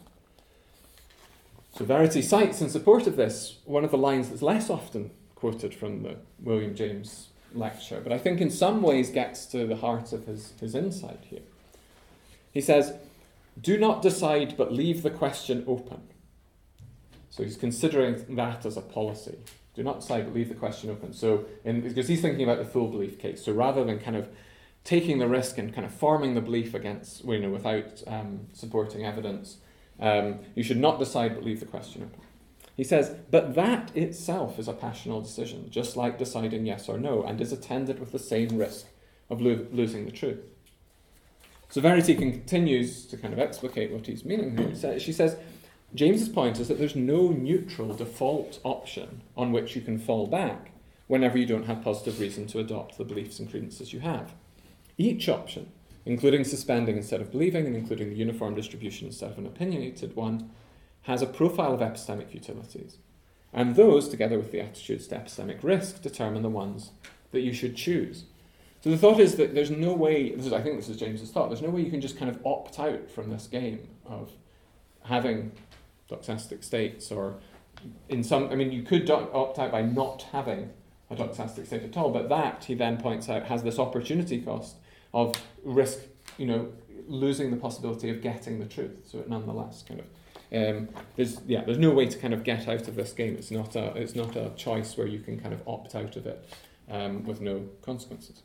So Verity cites in support of this one of the lines that's less often quoted from the William James lecture, but I think in some ways gets to the heart of his insight here. He says, do not decide but leave the question open. So he's considering that as a policy. Do not decide but leave the question open. So because he's thinking about the full belief case. So rather than kind of taking the risk and kind of forming the belief against, without supporting evidence, you should not decide but leave the question open. He says, but that itself is a passional decision, just like deciding yes or no, and is attended with the same risk of losing the truth. So Verity continues to kind of explicate what he's meaning here. She says, James's point is that there's no neutral default option on which you can fall back whenever you don't have positive reason to adopt the beliefs and credences you have. Each option, including suspending instead of believing and including the uniform distribution instead of an opinionated one, has a profile of epistemic utilities. And those, together with the attitudes to epistemic risk, determine the ones that you should choose. So the thought is that there's no way, I think this is James's thought, there's no way you can just kind of opt out from this game of having doxastic states, or you could opt out by not having a doxastic state at all, but that, he then points out, has this opportunity cost of risk, losing the possibility of getting the truth. So it nonetheless kind of, there's no way to kind of get out of this game. It's not a choice where you can kind of opt out of it with no consequences.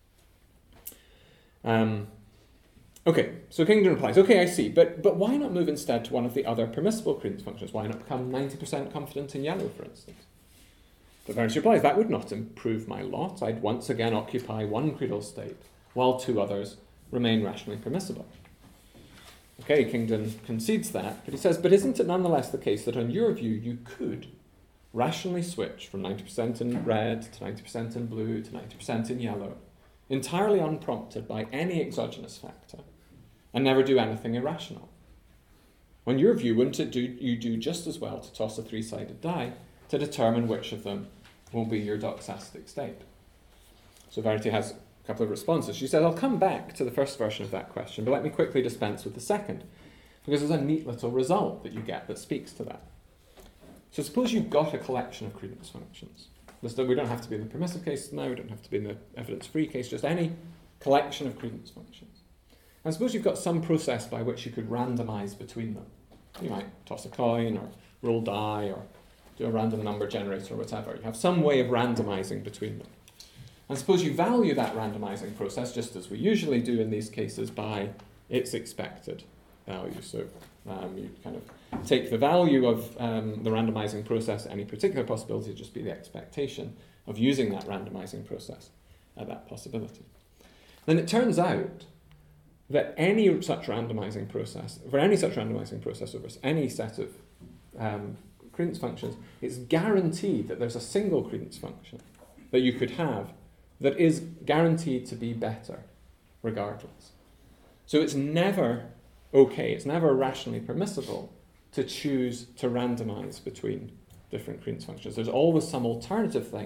Okay, so Kingdon replies, okay, I see, but why not move instead to one of the other permissible credence functions? Why not become 90% confident in yellow, for instance? But Verity replies, that would not improve my lot. I'd once again occupy one creedal state, while two others remain rationally permissible. Okay, Kingdon concedes that, but he says, but isn't it nonetheless the case that on your view you could rationally switch from 90% in red to 90% in blue to 90% in yellow, entirely unprompted by any exogenous factor, and never do anything irrational? On your view, wouldn't you do just as well to toss a three-sided die to determine which of them will be your doxastic state? So Verity has a couple of responses. She says, I'll come back to the first version of that question, but let me quickly dispense with the second, because there's a neat little result that you get that speaks to that. So suppose you've got a collection of credence functions. We don't have to be in the permissive case now, we don't have to be in the evidence-free case, just any collection of credence functions. And suppose you've got some process by which you could randomise between them. You might toss a coin, or roll die, or do a random number generator, or whatever. You have some way of randomising between them. And suppose you value that randomising process, just as we usually do in these cases, by its expected value. So you kind of take the value of the randomising process, any particular possibility, just be the expectation of using that randomising process at that possibility. Then it turns out that any such randomising process over any set of credence functions, it's guaranteed that there's a single credence function that you could have that is guaranteed to be better regardless. So it's never okay, it's never rationally permissible to choose to randomise between different credence functions. There's always some alternative thing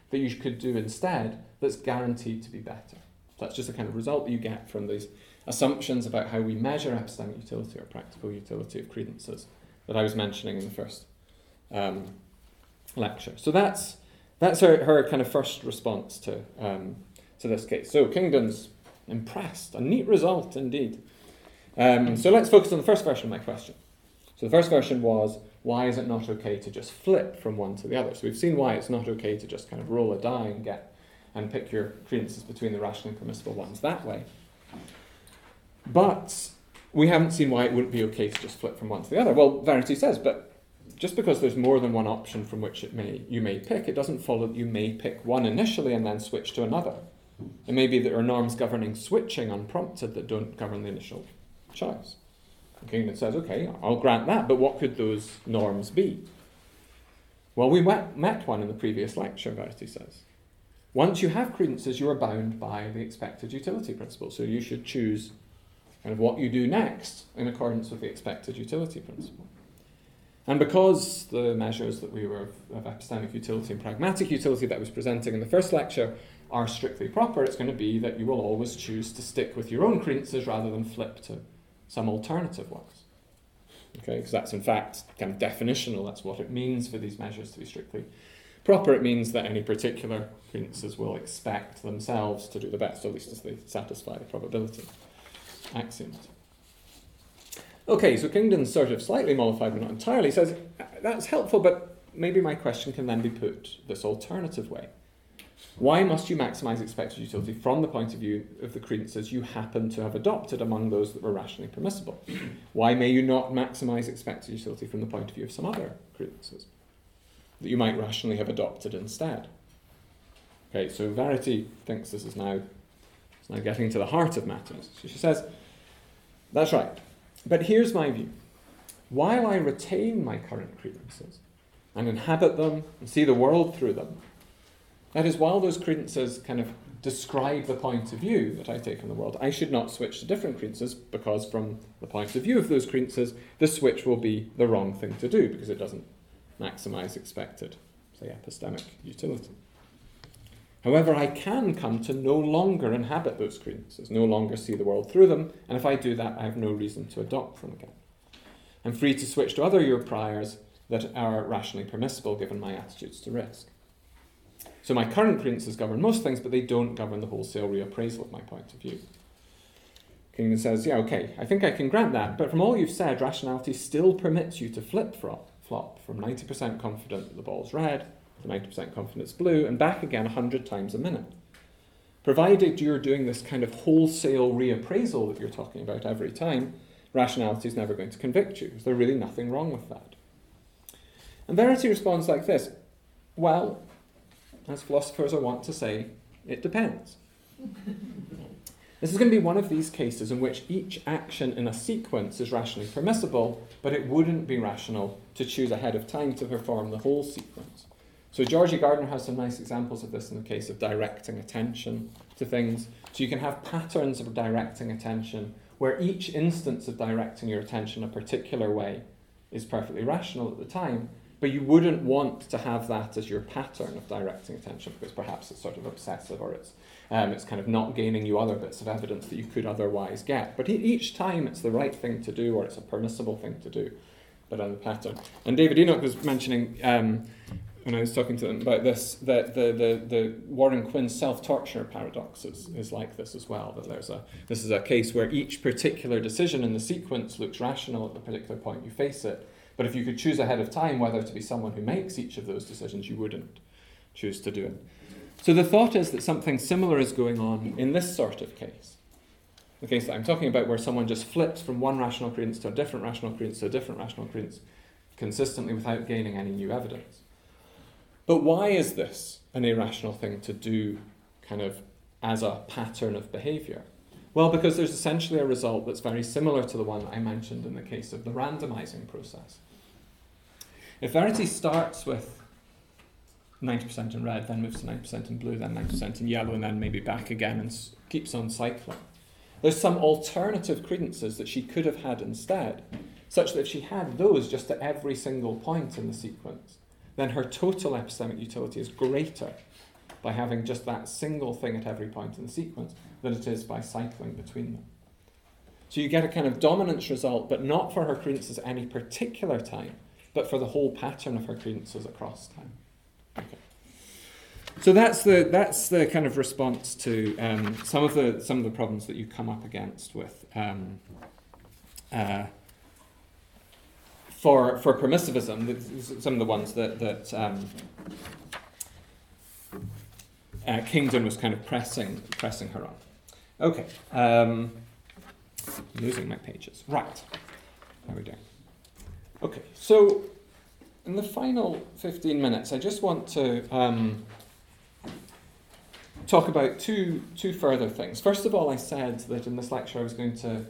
that you could do instead that's guaranteed to be better. So that's just a kind of result that you get from these assumptions about how we measure epistemic utility or practical utility of credences that I was mentioning in the first lecture. So that's her kind of first response to this case. So Kingdon's impressed. A neat result indeed. So let's focus on the first version of my question. So the first version was, why is it not okay to just flip from one to the other? So we've seen why it's not okay to just kind of roll a die and pick your credences between the rationally permissible ones that way. But we haven't seen why it wouldn't be okay to just flip from one to the other. Well, Verity says, but just because there's more than one option from which you may pick, it doesn't follow that you may pick one initially and then switch to another. It may be that there are norms governing switching unprompted that don't govern the initial choice. And Kingdon says, okay, I'll grant that, but what could those norms be? Well, we met one in the previous lecture, Verity says. Once you have credences, you are bound by the expected utility principle, so you should choose kind of what you do next in accordance with the expected utility principle. And because the measures that we were of epistemic utility and pragmatic utility that I was presenting in the first lecture are strictly proper, it's going to be that you will always choose to stick with your own credences rather than flip to some alternative ones. Okay, because that's in fact kind of definitional, that's what it means for these measures to be strictly proper. It means that any particular credences will expect themselves to do the best, or at least as they satisfy the probability axioms. Okay, so Kingdon's sort of slightly mollified but not entirely, says, that's helpful, but maybe my question can then be put this alternative way. Why must you maximise expected utility from the point of view of the credences you happen to have adopted among those that were rationally permissible? Why may you not maximise expected utility from the point of view of some other credences that you might rationally have adopted instead? Okay, so Verity thinks this is now getting to the heart of matters. So she says, that's right, but here's my view. While I retain my current credences and inhabit them and see the world through them, that is, while those credences kind of describe the point of view that I take on the world, I should not switch to different credences because from the point of view of those credences, the switch will be the wrong thing to do because it doesn't maximise expected, say, epistemic utility. However, I can come to no longer inhabit those credences, no longer see the world through them, and if I do that, I have no reason to adopt them again. I'm free to switch to other your priors that are rationally permissible given my attitudes to risk. So my current credences govern most things, but they don't govern the wholesale reappraisal of my point of view. Kingdon says, yeah, okay, I think I can grant that, but from all you've said, rationality still permits you to flip-flop from 90% confident that the ball's red to 90% confident it's blue, and back again 100 times a minute. Provided you're doing this kind of wholesale reappraisal that you're talking about every time, rationality is never going to convict you. Is there really nothing wrong with that? And Verity responds like this, well, as philosophers are wont to say, it depends. This is going to be one of these cases in which each action in a sequence is rationally permissible, but it wouldn't be rational to choose ahead of time to perform the whole sequence. So Georgie Gardner has some nice examples of this in the case of directing attention to things. So you can have patterns of directing attention where each instance of directing your attention a particular way is perfectly rational at the time, but you wouldn't want to have that as your pattern of directing attention because perhaps it's sort of obsessive or it's kind of not gaining you other bits of evidence that you could otherwise get. But each time it's the right thing to do or it's a permissible thing to do, but on the pattern. And David Enoch was mentioning, when I was talking to them about this, that the Warren Quinn self-torture paradox is like this as well, that this is a case where each particular decision in the sequence looks rational at the particular point you face it. But if you could choose ahead of time whether to be someone who makes each of those decisions, you wouldn't choose to do it. So the thought is that something similar is going on in this sort of case. The case that I'm talking about where someone just flips from one rational credence to a different rational credence to a different rational credence consistently without gaining any new evidence. But why is this an irrational thing to do kind of as a pattern of behaviour? Well, because there's essentially a result that's very similar to the one I mentioned in the case of the randomising process. If Verity starts with 90% in red, then moves to 90% in blue, then 90% in yellow, and then maybe back again and keeps on cycling, there's some alternative credences that she could have had instead, such that if she had those just at every single point in the sequence, then her total epistemic utility is greater by having just that single thing at every point in the sequence than it is by cycling between them. So you get a kind of dominance result, but not for her credences at any particular time, but for the whole pattern of her credences across time. Okay. So that's the kind of response to some of the problems that you come up against with for permissivism. Some of the ones that Kingdon was kind of pressing her on. Okay, losing my pages. Right, there we go. Okay, so in the final 15 minutes, I just want to talk about two further things. First of all, I said that in this lecture I was going to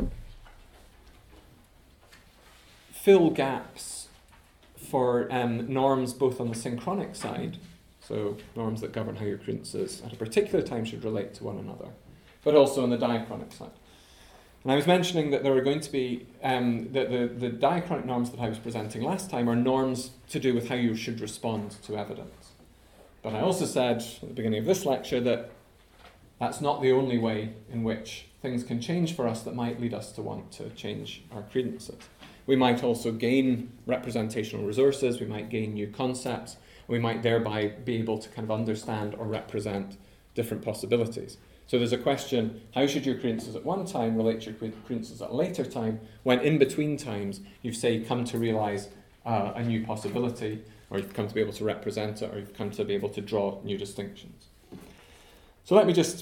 fill gaps for norms both on the synchronic side, so norms that govern how your credences at a particular time should relate to one another, but also on the diachronic side. And I was mentioning that there are going to be, the diachronic norms that I was presenting last time are norms to do with how you should respond to evidence. But I also said at the beginning of this lecture that that's not the only way in which things can change for us that might lead us to want to change our credences. We might also gain representational resources, we might gain new concepts, we might thereby be able to kind of understand or represent different possibilities. So there's a question, how should your credences at one time relate to your credences at a later time, when in between times you've, say, come to realise a new possibility, or you've come to be able to represent it, or you've come to be able to draw new distinctions. So let me just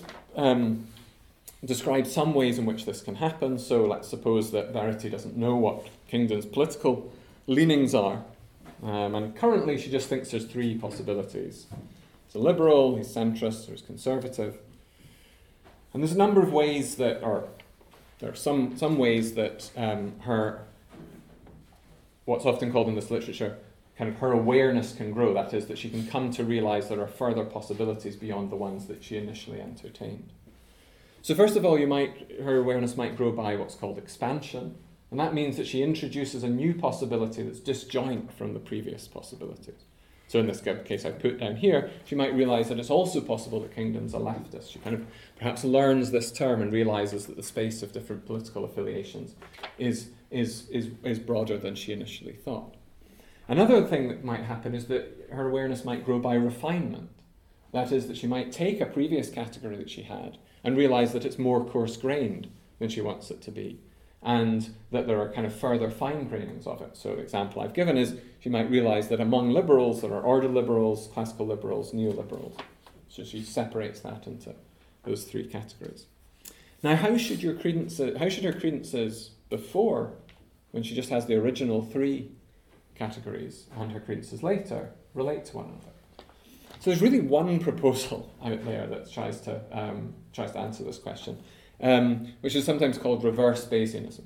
describe some ways in which this can happen. So let's suppose that Verity doesn't know what Kingdon's political leanings are, and currently she just thinks there's three possibilities. He's a liberal, he's centrist, or he's conservative. And there's a number of ways that, or there are some ways that her, what's often called in this literature, kind of her awareness can grow. That is, that she can come to realise there are further possibilities beyond the ones that she initially entertained. So first of all, her awareness might grow by what's called expansion, and that means that she introduces a new possibility that's disjoint from the previous possibilities. So in this case I put down here, she might realise that it's also possible that Kingdon's a leftist. She kind of perhaps learns this term and realises that the space of different political affiliations is broader than she initially thought. Another thing that might happen is that her awareness might grow by refinement. That is, that she might take a previous category that she had and realise that it's more coarse-grained than she wants it to be, and that there are kind of further fine-grainings of it. So the example I've given is she might realise that among liberals there are order liberals, classical liberals, neoliberals. So she separates that into those three categories. Now, how should her credences before, when she just has the original three categories, and her credences later, relate to one another? So there's really one proposal out there that tries to answer this question, which is sometimes called reverse Bayesianism.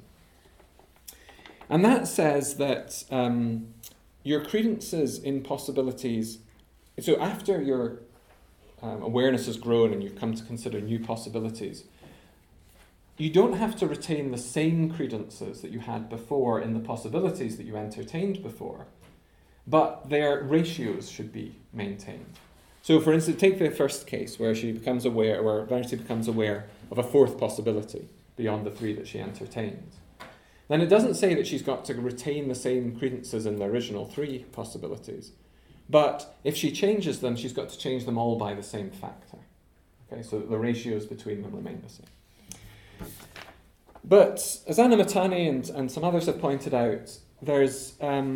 And that says that your credences in possibilities, so after your awareness has grown and you've come to consider new possibilities, you don't have to retain the same credences that you had before in the possibilities that you entertained before, but their ratios should be maintained. So for instance, take the first case where Verity becomes aware of a fourth possibility beyond the three that she entertained. Then it doesn't say that she's got to retain the same credences in the original three possibilities, but if she changes them, she's got to change them all by the same factor. Okay, so that the ratios between them remain the same. But as Anna Matani and some others have pointed out, there's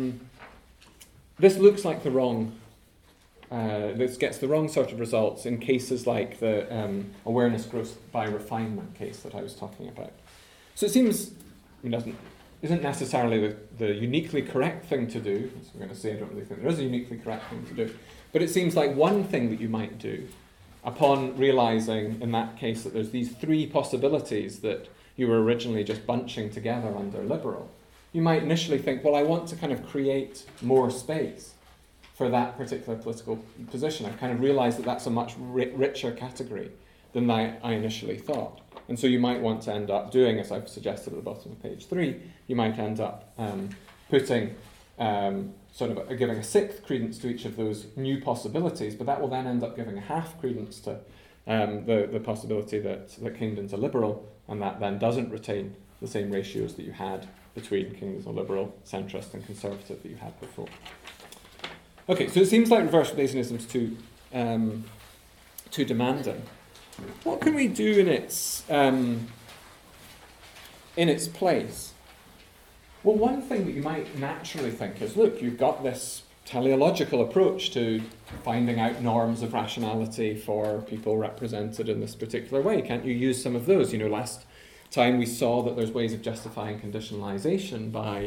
this looks like the wrong. This gets the wrong sort of results in cases like the awareness growth by refinement case that I was talking about. So it seems isn't necessarily the uniquely correct thing to do. So I'm going to say I don't really think there is a uniquely correct thing to do. But it seems like one thing that you might do upon realising in that case that there's these three possibilities that you were originally just bunching together under liberal. You might initially think, well, I want to kind of create more space for that particular political position. I kind of realised that that's a much richer category than I initially thought. And so you might want to end up doing, as I've suggested at the bottom of page 3, you might end up putting sort of giving a sixth credence to each of those new possibilities, but that will then end up giving a half credence to the possibility that Kingdon's a liberal, and that then doesn't retain the same ratios that you had between Kingdon's a liberal, centrist and conservative that you had before. Okay, so it seems like reverse Bayesianism is too demanding. What can we do in its place? Well, one thing that you might naturally think is, look, you've got this teleological approach to finding out norms of rationality for people represented in this particular way. Can't you use some of those? Last time we saw that there's ways of justifying conditionalization by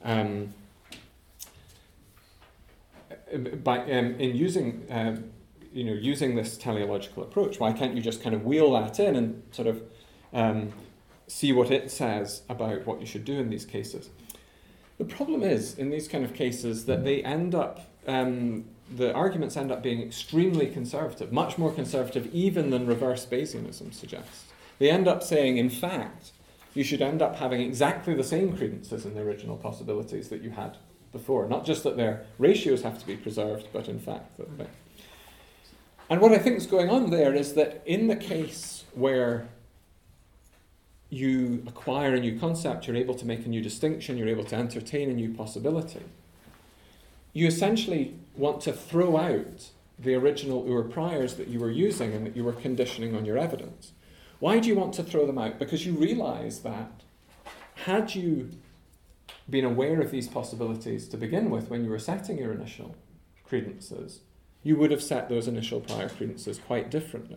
using this teleological approach. Why can't you just kind of wheel that in and sort of see what it says about what you should do in these cases? The problem is, in these kind of cases, that they end up, the arguments end up being extremely conservative, much more conservative even than reverse Bayesianism suggests. They end up saying, in fact, you should end up having exactly the same credences in the original possibilities that you had before. Not just that their ratios have to be preserved, but in fact that they... And what I think is going on there is that in the case where you acquire a new concept, you're able to make a new distinction, you're able to entertain a new possibility, you essentially want to throw out the original or priors that you were using and that you were conditioning on your evidence. Why do you want to throw them out? Because you realise that had you been aware of these possibilities to begin with when you were setting your initial credences, you would have set those initial prior credences quite differently.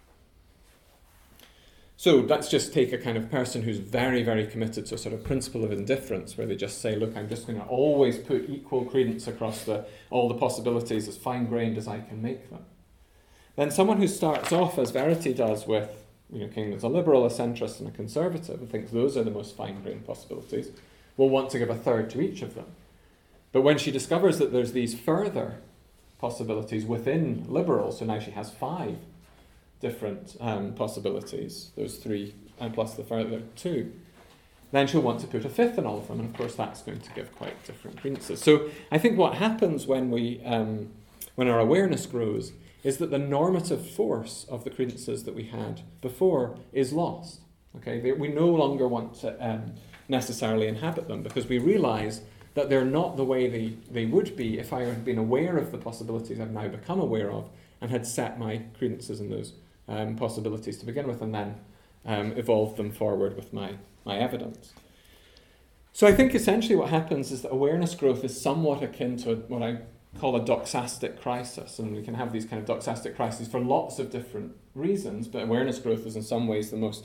So let's just take a kind of person who's very, very committed to a sort of principle of indifference, where they just say, look, I'm just going to always put equal credence across all the possibilities as fine-grained as I can make them. Then someone who starts off, as Verity does, with Kingdon's a liberal, a centrist and a conservative, and thinks those are the most fine-grained possibilities, will want to give a third to each of them. But when she discovers that there's these further possibilities within liberal, so now she has 5 different possibilities, those 3 and plus the further 2, then she'll want to put a 5th in all of them, and of course that's going to give quite different credences. So I think what happens when our awareness grows is that the normative force of the credences that we had before is lost. Okay, we no longer want to necessarily inhabit them, because we realise that they're not the way they would be if I had been aware of the possibilities I've now become aware of and had set my credences in those possibilities to begin with, and then evolved them forward with my evidence. So I think essentially what happens is that awareness growth is somewhat akin to what I call a doxastic crisis, and we can have these kind of doxastic crises for lots of different reasons, but awareness growth is in some ways the most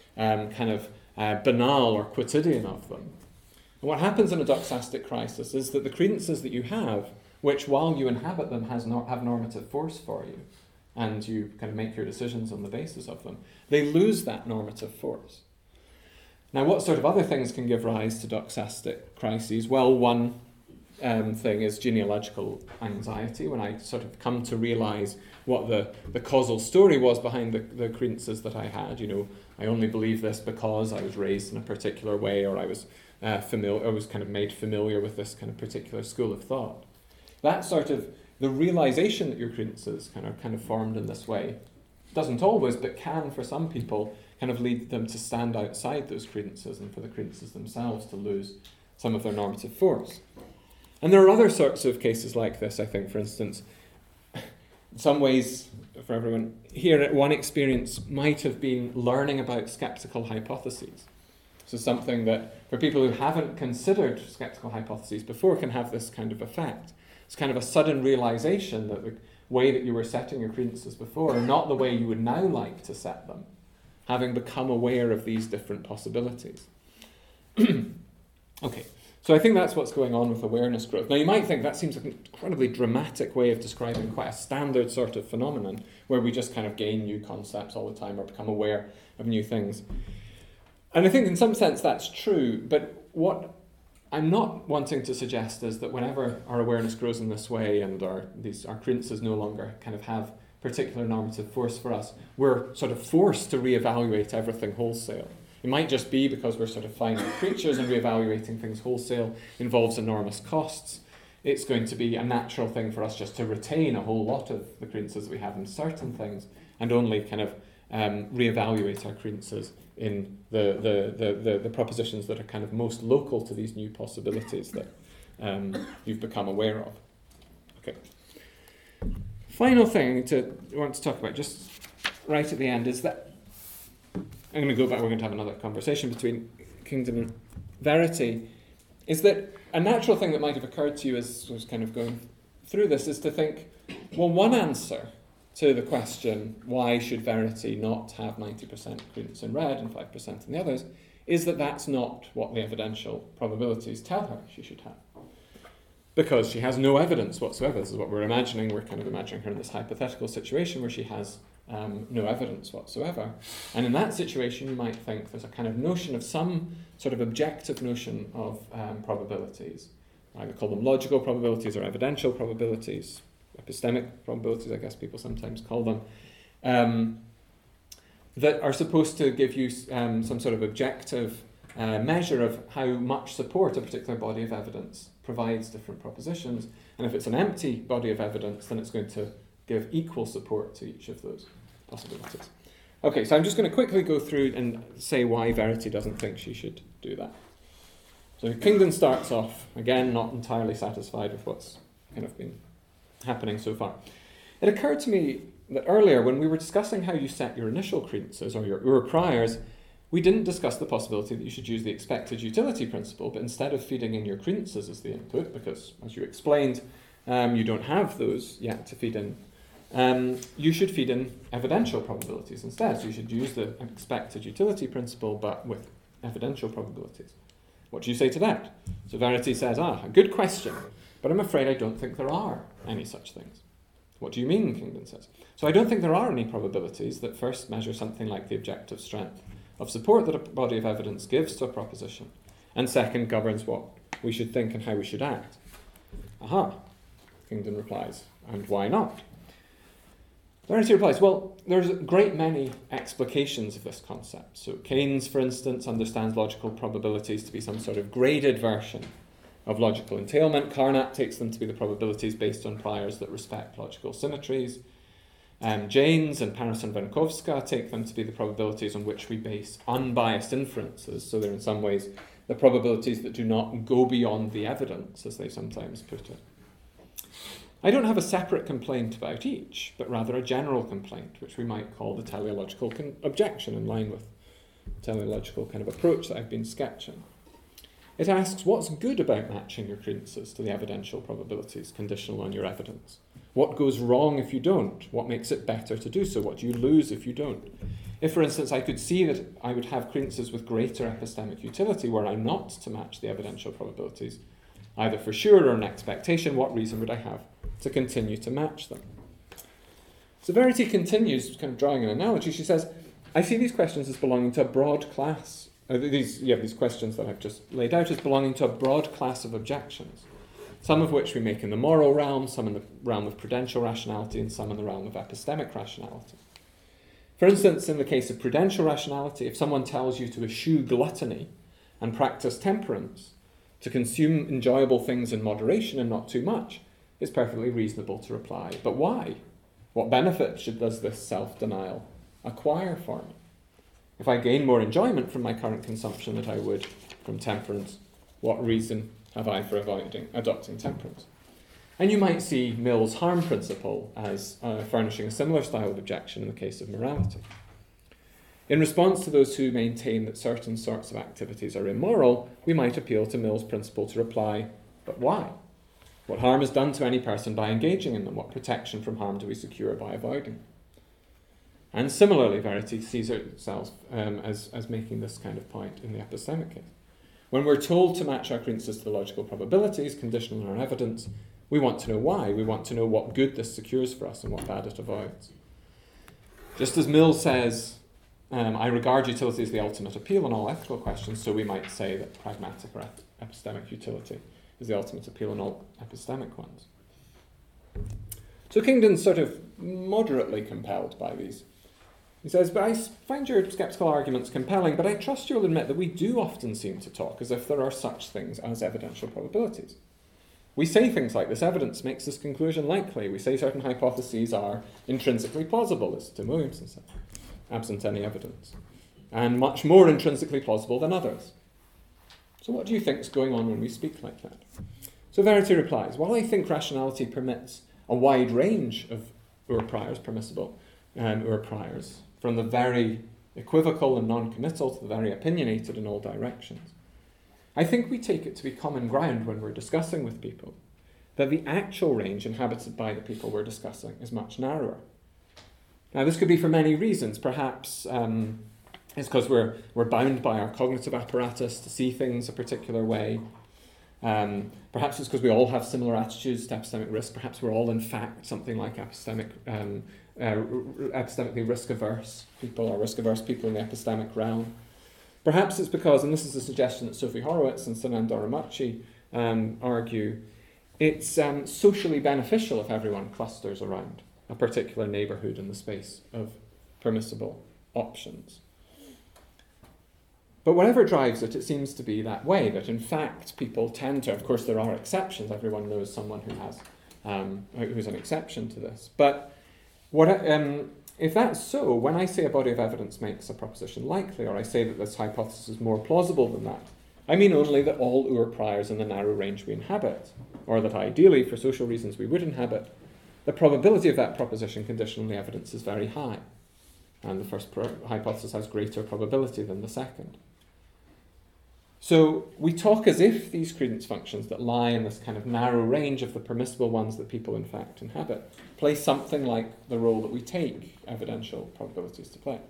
banal or quotidian of them. And what happens in a doxastic crisis is that the credences that you have, which while you inhabit them have normative force for you, and you kind of make your decisions on the basis of them, they lose that normative force. Now, what sort of other things can give rise to doxastic crises? Well, one thing is genealogical anxiety, when I sort of come to realise what the causal story was behind the credences that I had. I only believe this because I was raised in a particular way, or I was kind of made familiar with this kind of particular school of thought. That sort of, the realisation that your credences kind of formed in this way, doesn't always, but can for some people kind of lead them to stand outside those credences, and for the credences themselves to lose some of their normative force. And there are other sorts of cases like this, I think. For instance, in some ways, for everyone here, one experience might have been learning about skeptical hypotheses. So something that, for people who haven't considered skeptical hypotheses before, can have this kind of effect. It's kind of a sudden realization that the way that you were setting your credences before are not the way you would now like to set them, having become aware of these different possibilities. Okay, so I think that's what's going on with awareness growth. Now you might think that seems like an incredibly dramatic way of describing quite a standard sort of phenomenon, where we just kind of gain new concepts all the time or become aware of new things. And I think in some sense that's true, but what I'm not wanting to suggest is that whenever our awareness grows in this way and our credences no longer kind of have particular normative force for us, we're sort of forced to reevaluate everything wholesale. It might just be because we're sort of finite creatures and reevaluating things wholesale involves enormous costs. It's going to be a natural thing for us just to retain a whole lot of the credences we have in certain things and only kind of reevaluate our credences in the propositions that are kind of most local to these new possibilities that you've become aware of. Okay. Final thing I want to talk about just right at the end is that I'm going to go back, we're going to have another conversation between Kingdon and Verity, is that a natural thing that might have occurred to you as I was kind of going through this is to think, well, one answer to the question, why should Verity not have 90% credence in red and 5% in the others, is that that's not what the evidential probabilities tell her she should have. Because she has no evidence whatsoever. This is what we're imagining. We're kind of imagining her in this hypothetical situation where she has no evidence whatsoever. And in that situation, you might think there's a kind of notion of some sort of objective notion of probabilities. I would call them logical probabilities or evidential probabilities, epistemic probabilities, I guess people sometimes call them, that are supposed to give you some sort of objective measure of how much support a particular body of evidence provides different propositions. And if it's an empty body of evidence, then it's going to give equal support to each of those possibilities. Okay, so I'm just going to quickly go through and say why Verity doesn't think she should do that. So Kingdon starts off, again, not entirely satisfied with what's kind of been happening so far. It occurred to me that earlier, when we were discussing how you set your initial credences or your priors, we didn't discuss the possibility that you should use the expected utility principle, but instead of feeding in your credences as the input, because, as you explained, you don't have those yet to feed in, you should feed in evidential probabilities instead. So you should use the expected utility principle, but with evidential probabilities. What do you say to that? So Verity says, a good question, but I'm afraid I don't think there are any such things. What do you mean, Kingdon says? So I don't think there are any probabilities that first measure something like the objective strength of support that a body of evidence gives to a proposition, and second, governs what we should think and how we should act. Kingdon replies, and why not? Verity replies, well, there's a great many explications of this concept. So Keynes, for instance, understands logical probabilities to be some sort of graded version of logical entailment. Carnap takes them to be the probabilities based on priors that respect logical symmetries. Jaynes and Parison-Vankowska take them to be the probabilities on which we base unbiased inferences. So they're in some ways the probabilities that do not go beyond the evidence, as they sometimes put it. I don't have a separate complaint about each, but rather a general complaint, which we might call the teleological objection, in line with the teleological kind of approach that I've been sketching. It asks, what's good about matching your credences to the evidential probabilities conditional on your evidence? What goes wrong if you don't? What makes it better to do so? What do you lose if you don't? If, for instance, I could see that I would have credences with greater epistemic utility were I not to match the evidential probabilities, either for sure or an expectation, what reason would I have to continue to match them? So Verity continues, kind of drawing an analogy. She says, I see these questions as belonging to a broad class. These questions that I've just laid out as belonging to a broad class of objections, some of which we make in the moral realm, some in the realm of prudential rationality, and some in the realm of epistemic rationality. For instance, in the case of prudential rationality, if someone tells you to eschew gluttony and practice temperance, to consume enjoyable things in moderation and not too much, it's perfectly reasonable to reply, but why? What benefit does this self-denial acquire for me? If I gain more enjoyment from my current consumption than I would from temperance, what reason have I for adopting temperance? And you might see Mill's harm principle as furnishing a similar style of objection in the case of morality. In response to those who maintain that certain sorts of activities are immoral, we might appeal to Mill's principle to reply, but why? What harm is done to any person by engaging in them? What protection from harm do we secure by avoiding? And similarly, Verity sees herself as making this kind of point in the epistemic case. When we're told to match our credences to the logical probabilities, conditional on our evidence, we want to know why. We want to know what good this secures for us and what bad it avoids. Just as Mill says, I regard utility as the ultimate appeal on all ethical questions, so we might say that pragmatic or epistemic utility is the ultimate appeal on all epistemic ones. So Kingdon's sort of moderately compelled by these He says, but I find your sceptical arguments compelling, but I trust you'll admit that we do often seem to talk as if there are such things as evidential probabilities. We say things like, this evidence makes this conclusion likely. We say certain hypotheses are intrinsically plausible, as Tim Williamson said, absent any evidence, and much more intrinsically plausible than others. So what do you think is going on when we speak like that? So Verity replies, while I think rationality permits a wide range of ur-priors, permissible ur-priors, from the very equivocal and non-committal to the very opinionated in all directions, I think we take it to be common ground when we're discussing with people that the actual range inhabited by the people we're discussing is much narrower. Now, this could be for many reasons. Perhaps it's because we're bound by our cognitive apparatus to see things a particular way. Perhaps it's because we all have similar attitudes to epistemic risk. Perhaps we're all, in fact, something like epistemically risk-averse people, or risk-averse people in the epistemic realm. Perhaps it's because, and this is a suggestion that Sophie Horowitz and Sinan Doramachi argue, it's socially beneficial if everyone clusters around a particular neighbourhood in the space of permissible options. But whatever drives it, it seems to be that way, that in fact people tend to, of course there are exceptions, everyone knows someone who has, who's an exception to this. But if that's so, when I say a body of evidence makes a proposition likely, or I say that this hypothesis is more plausible than that, I mean only that all ur-priors in the narrow range we inhabit, or that ideally, for social reasons, we would inhabit, the probability of that proposition conditional on the evidence is very high, and the first hypothesis has greater probability than the second. So we talk as if these credence functions that lie in this kind of narrow range of the permissible ones that people in fact inhabit play something like the role that we take evidential probabilities to play.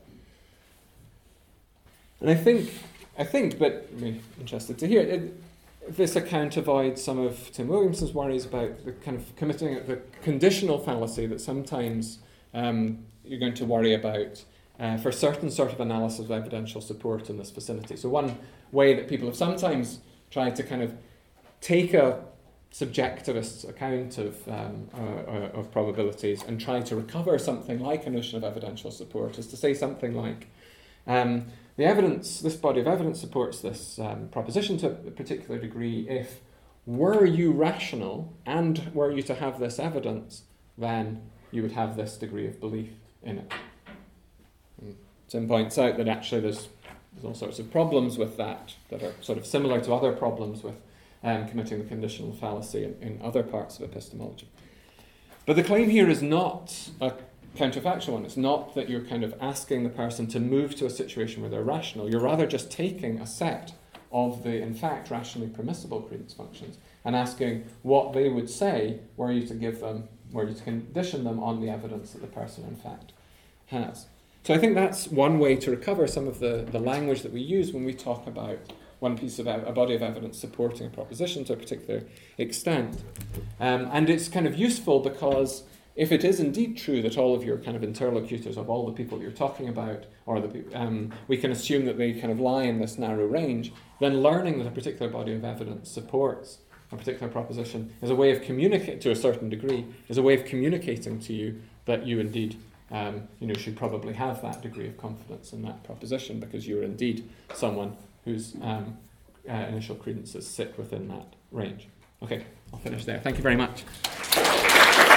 And I think, but I'd be interested to hear, this account avoids some of Tim Williamson's worries about the kind of committing the conditional fallacy that sometimes you're going to worry about for certain sort of analysis of evidential support in this vicinity. So one way that people have sometimes tried to kind of take a subjectivist account of probabilities and try to recover something like a notion of evidential support is to say something like, the evidence, this body of evidence supports this proposition to a particular degree if, were you rational and were you to have this evidence, then you would have this degree of belief in it. And Tim points out that actually there's all sorts of problems with that are sort of similar to other problems with committing the conditional fallacy in other parts of epistemology. But the claim here is not a counterfactual one. It's not that you're kind of asking the person to move to a situation where they're rational. You're rather just taking a set of the, in fact, rationally permissible credence functions and asking what they would say were you to give them, were you to condition them on the evidence that the person, in fact, has. So I think that's one way to recover some of the language that we use when we talk about one piece of a body of evidence supporting a proposition to a particular extent. And it's kind of useful because if it is indeed true that all of your kind of interlocutors, of all the people you're talking about, or we can assume that they kind of lie in this narrow range, then learning that a particular body of evidence supports a particular proposition is a way of communicating, to a certain degree, is a way of communicating to you that you indeed should probably have that degree of confidence in that proposition because you're indeed someone whose initial credences sit within that range. Okay, I'll finish there. Thank you very much.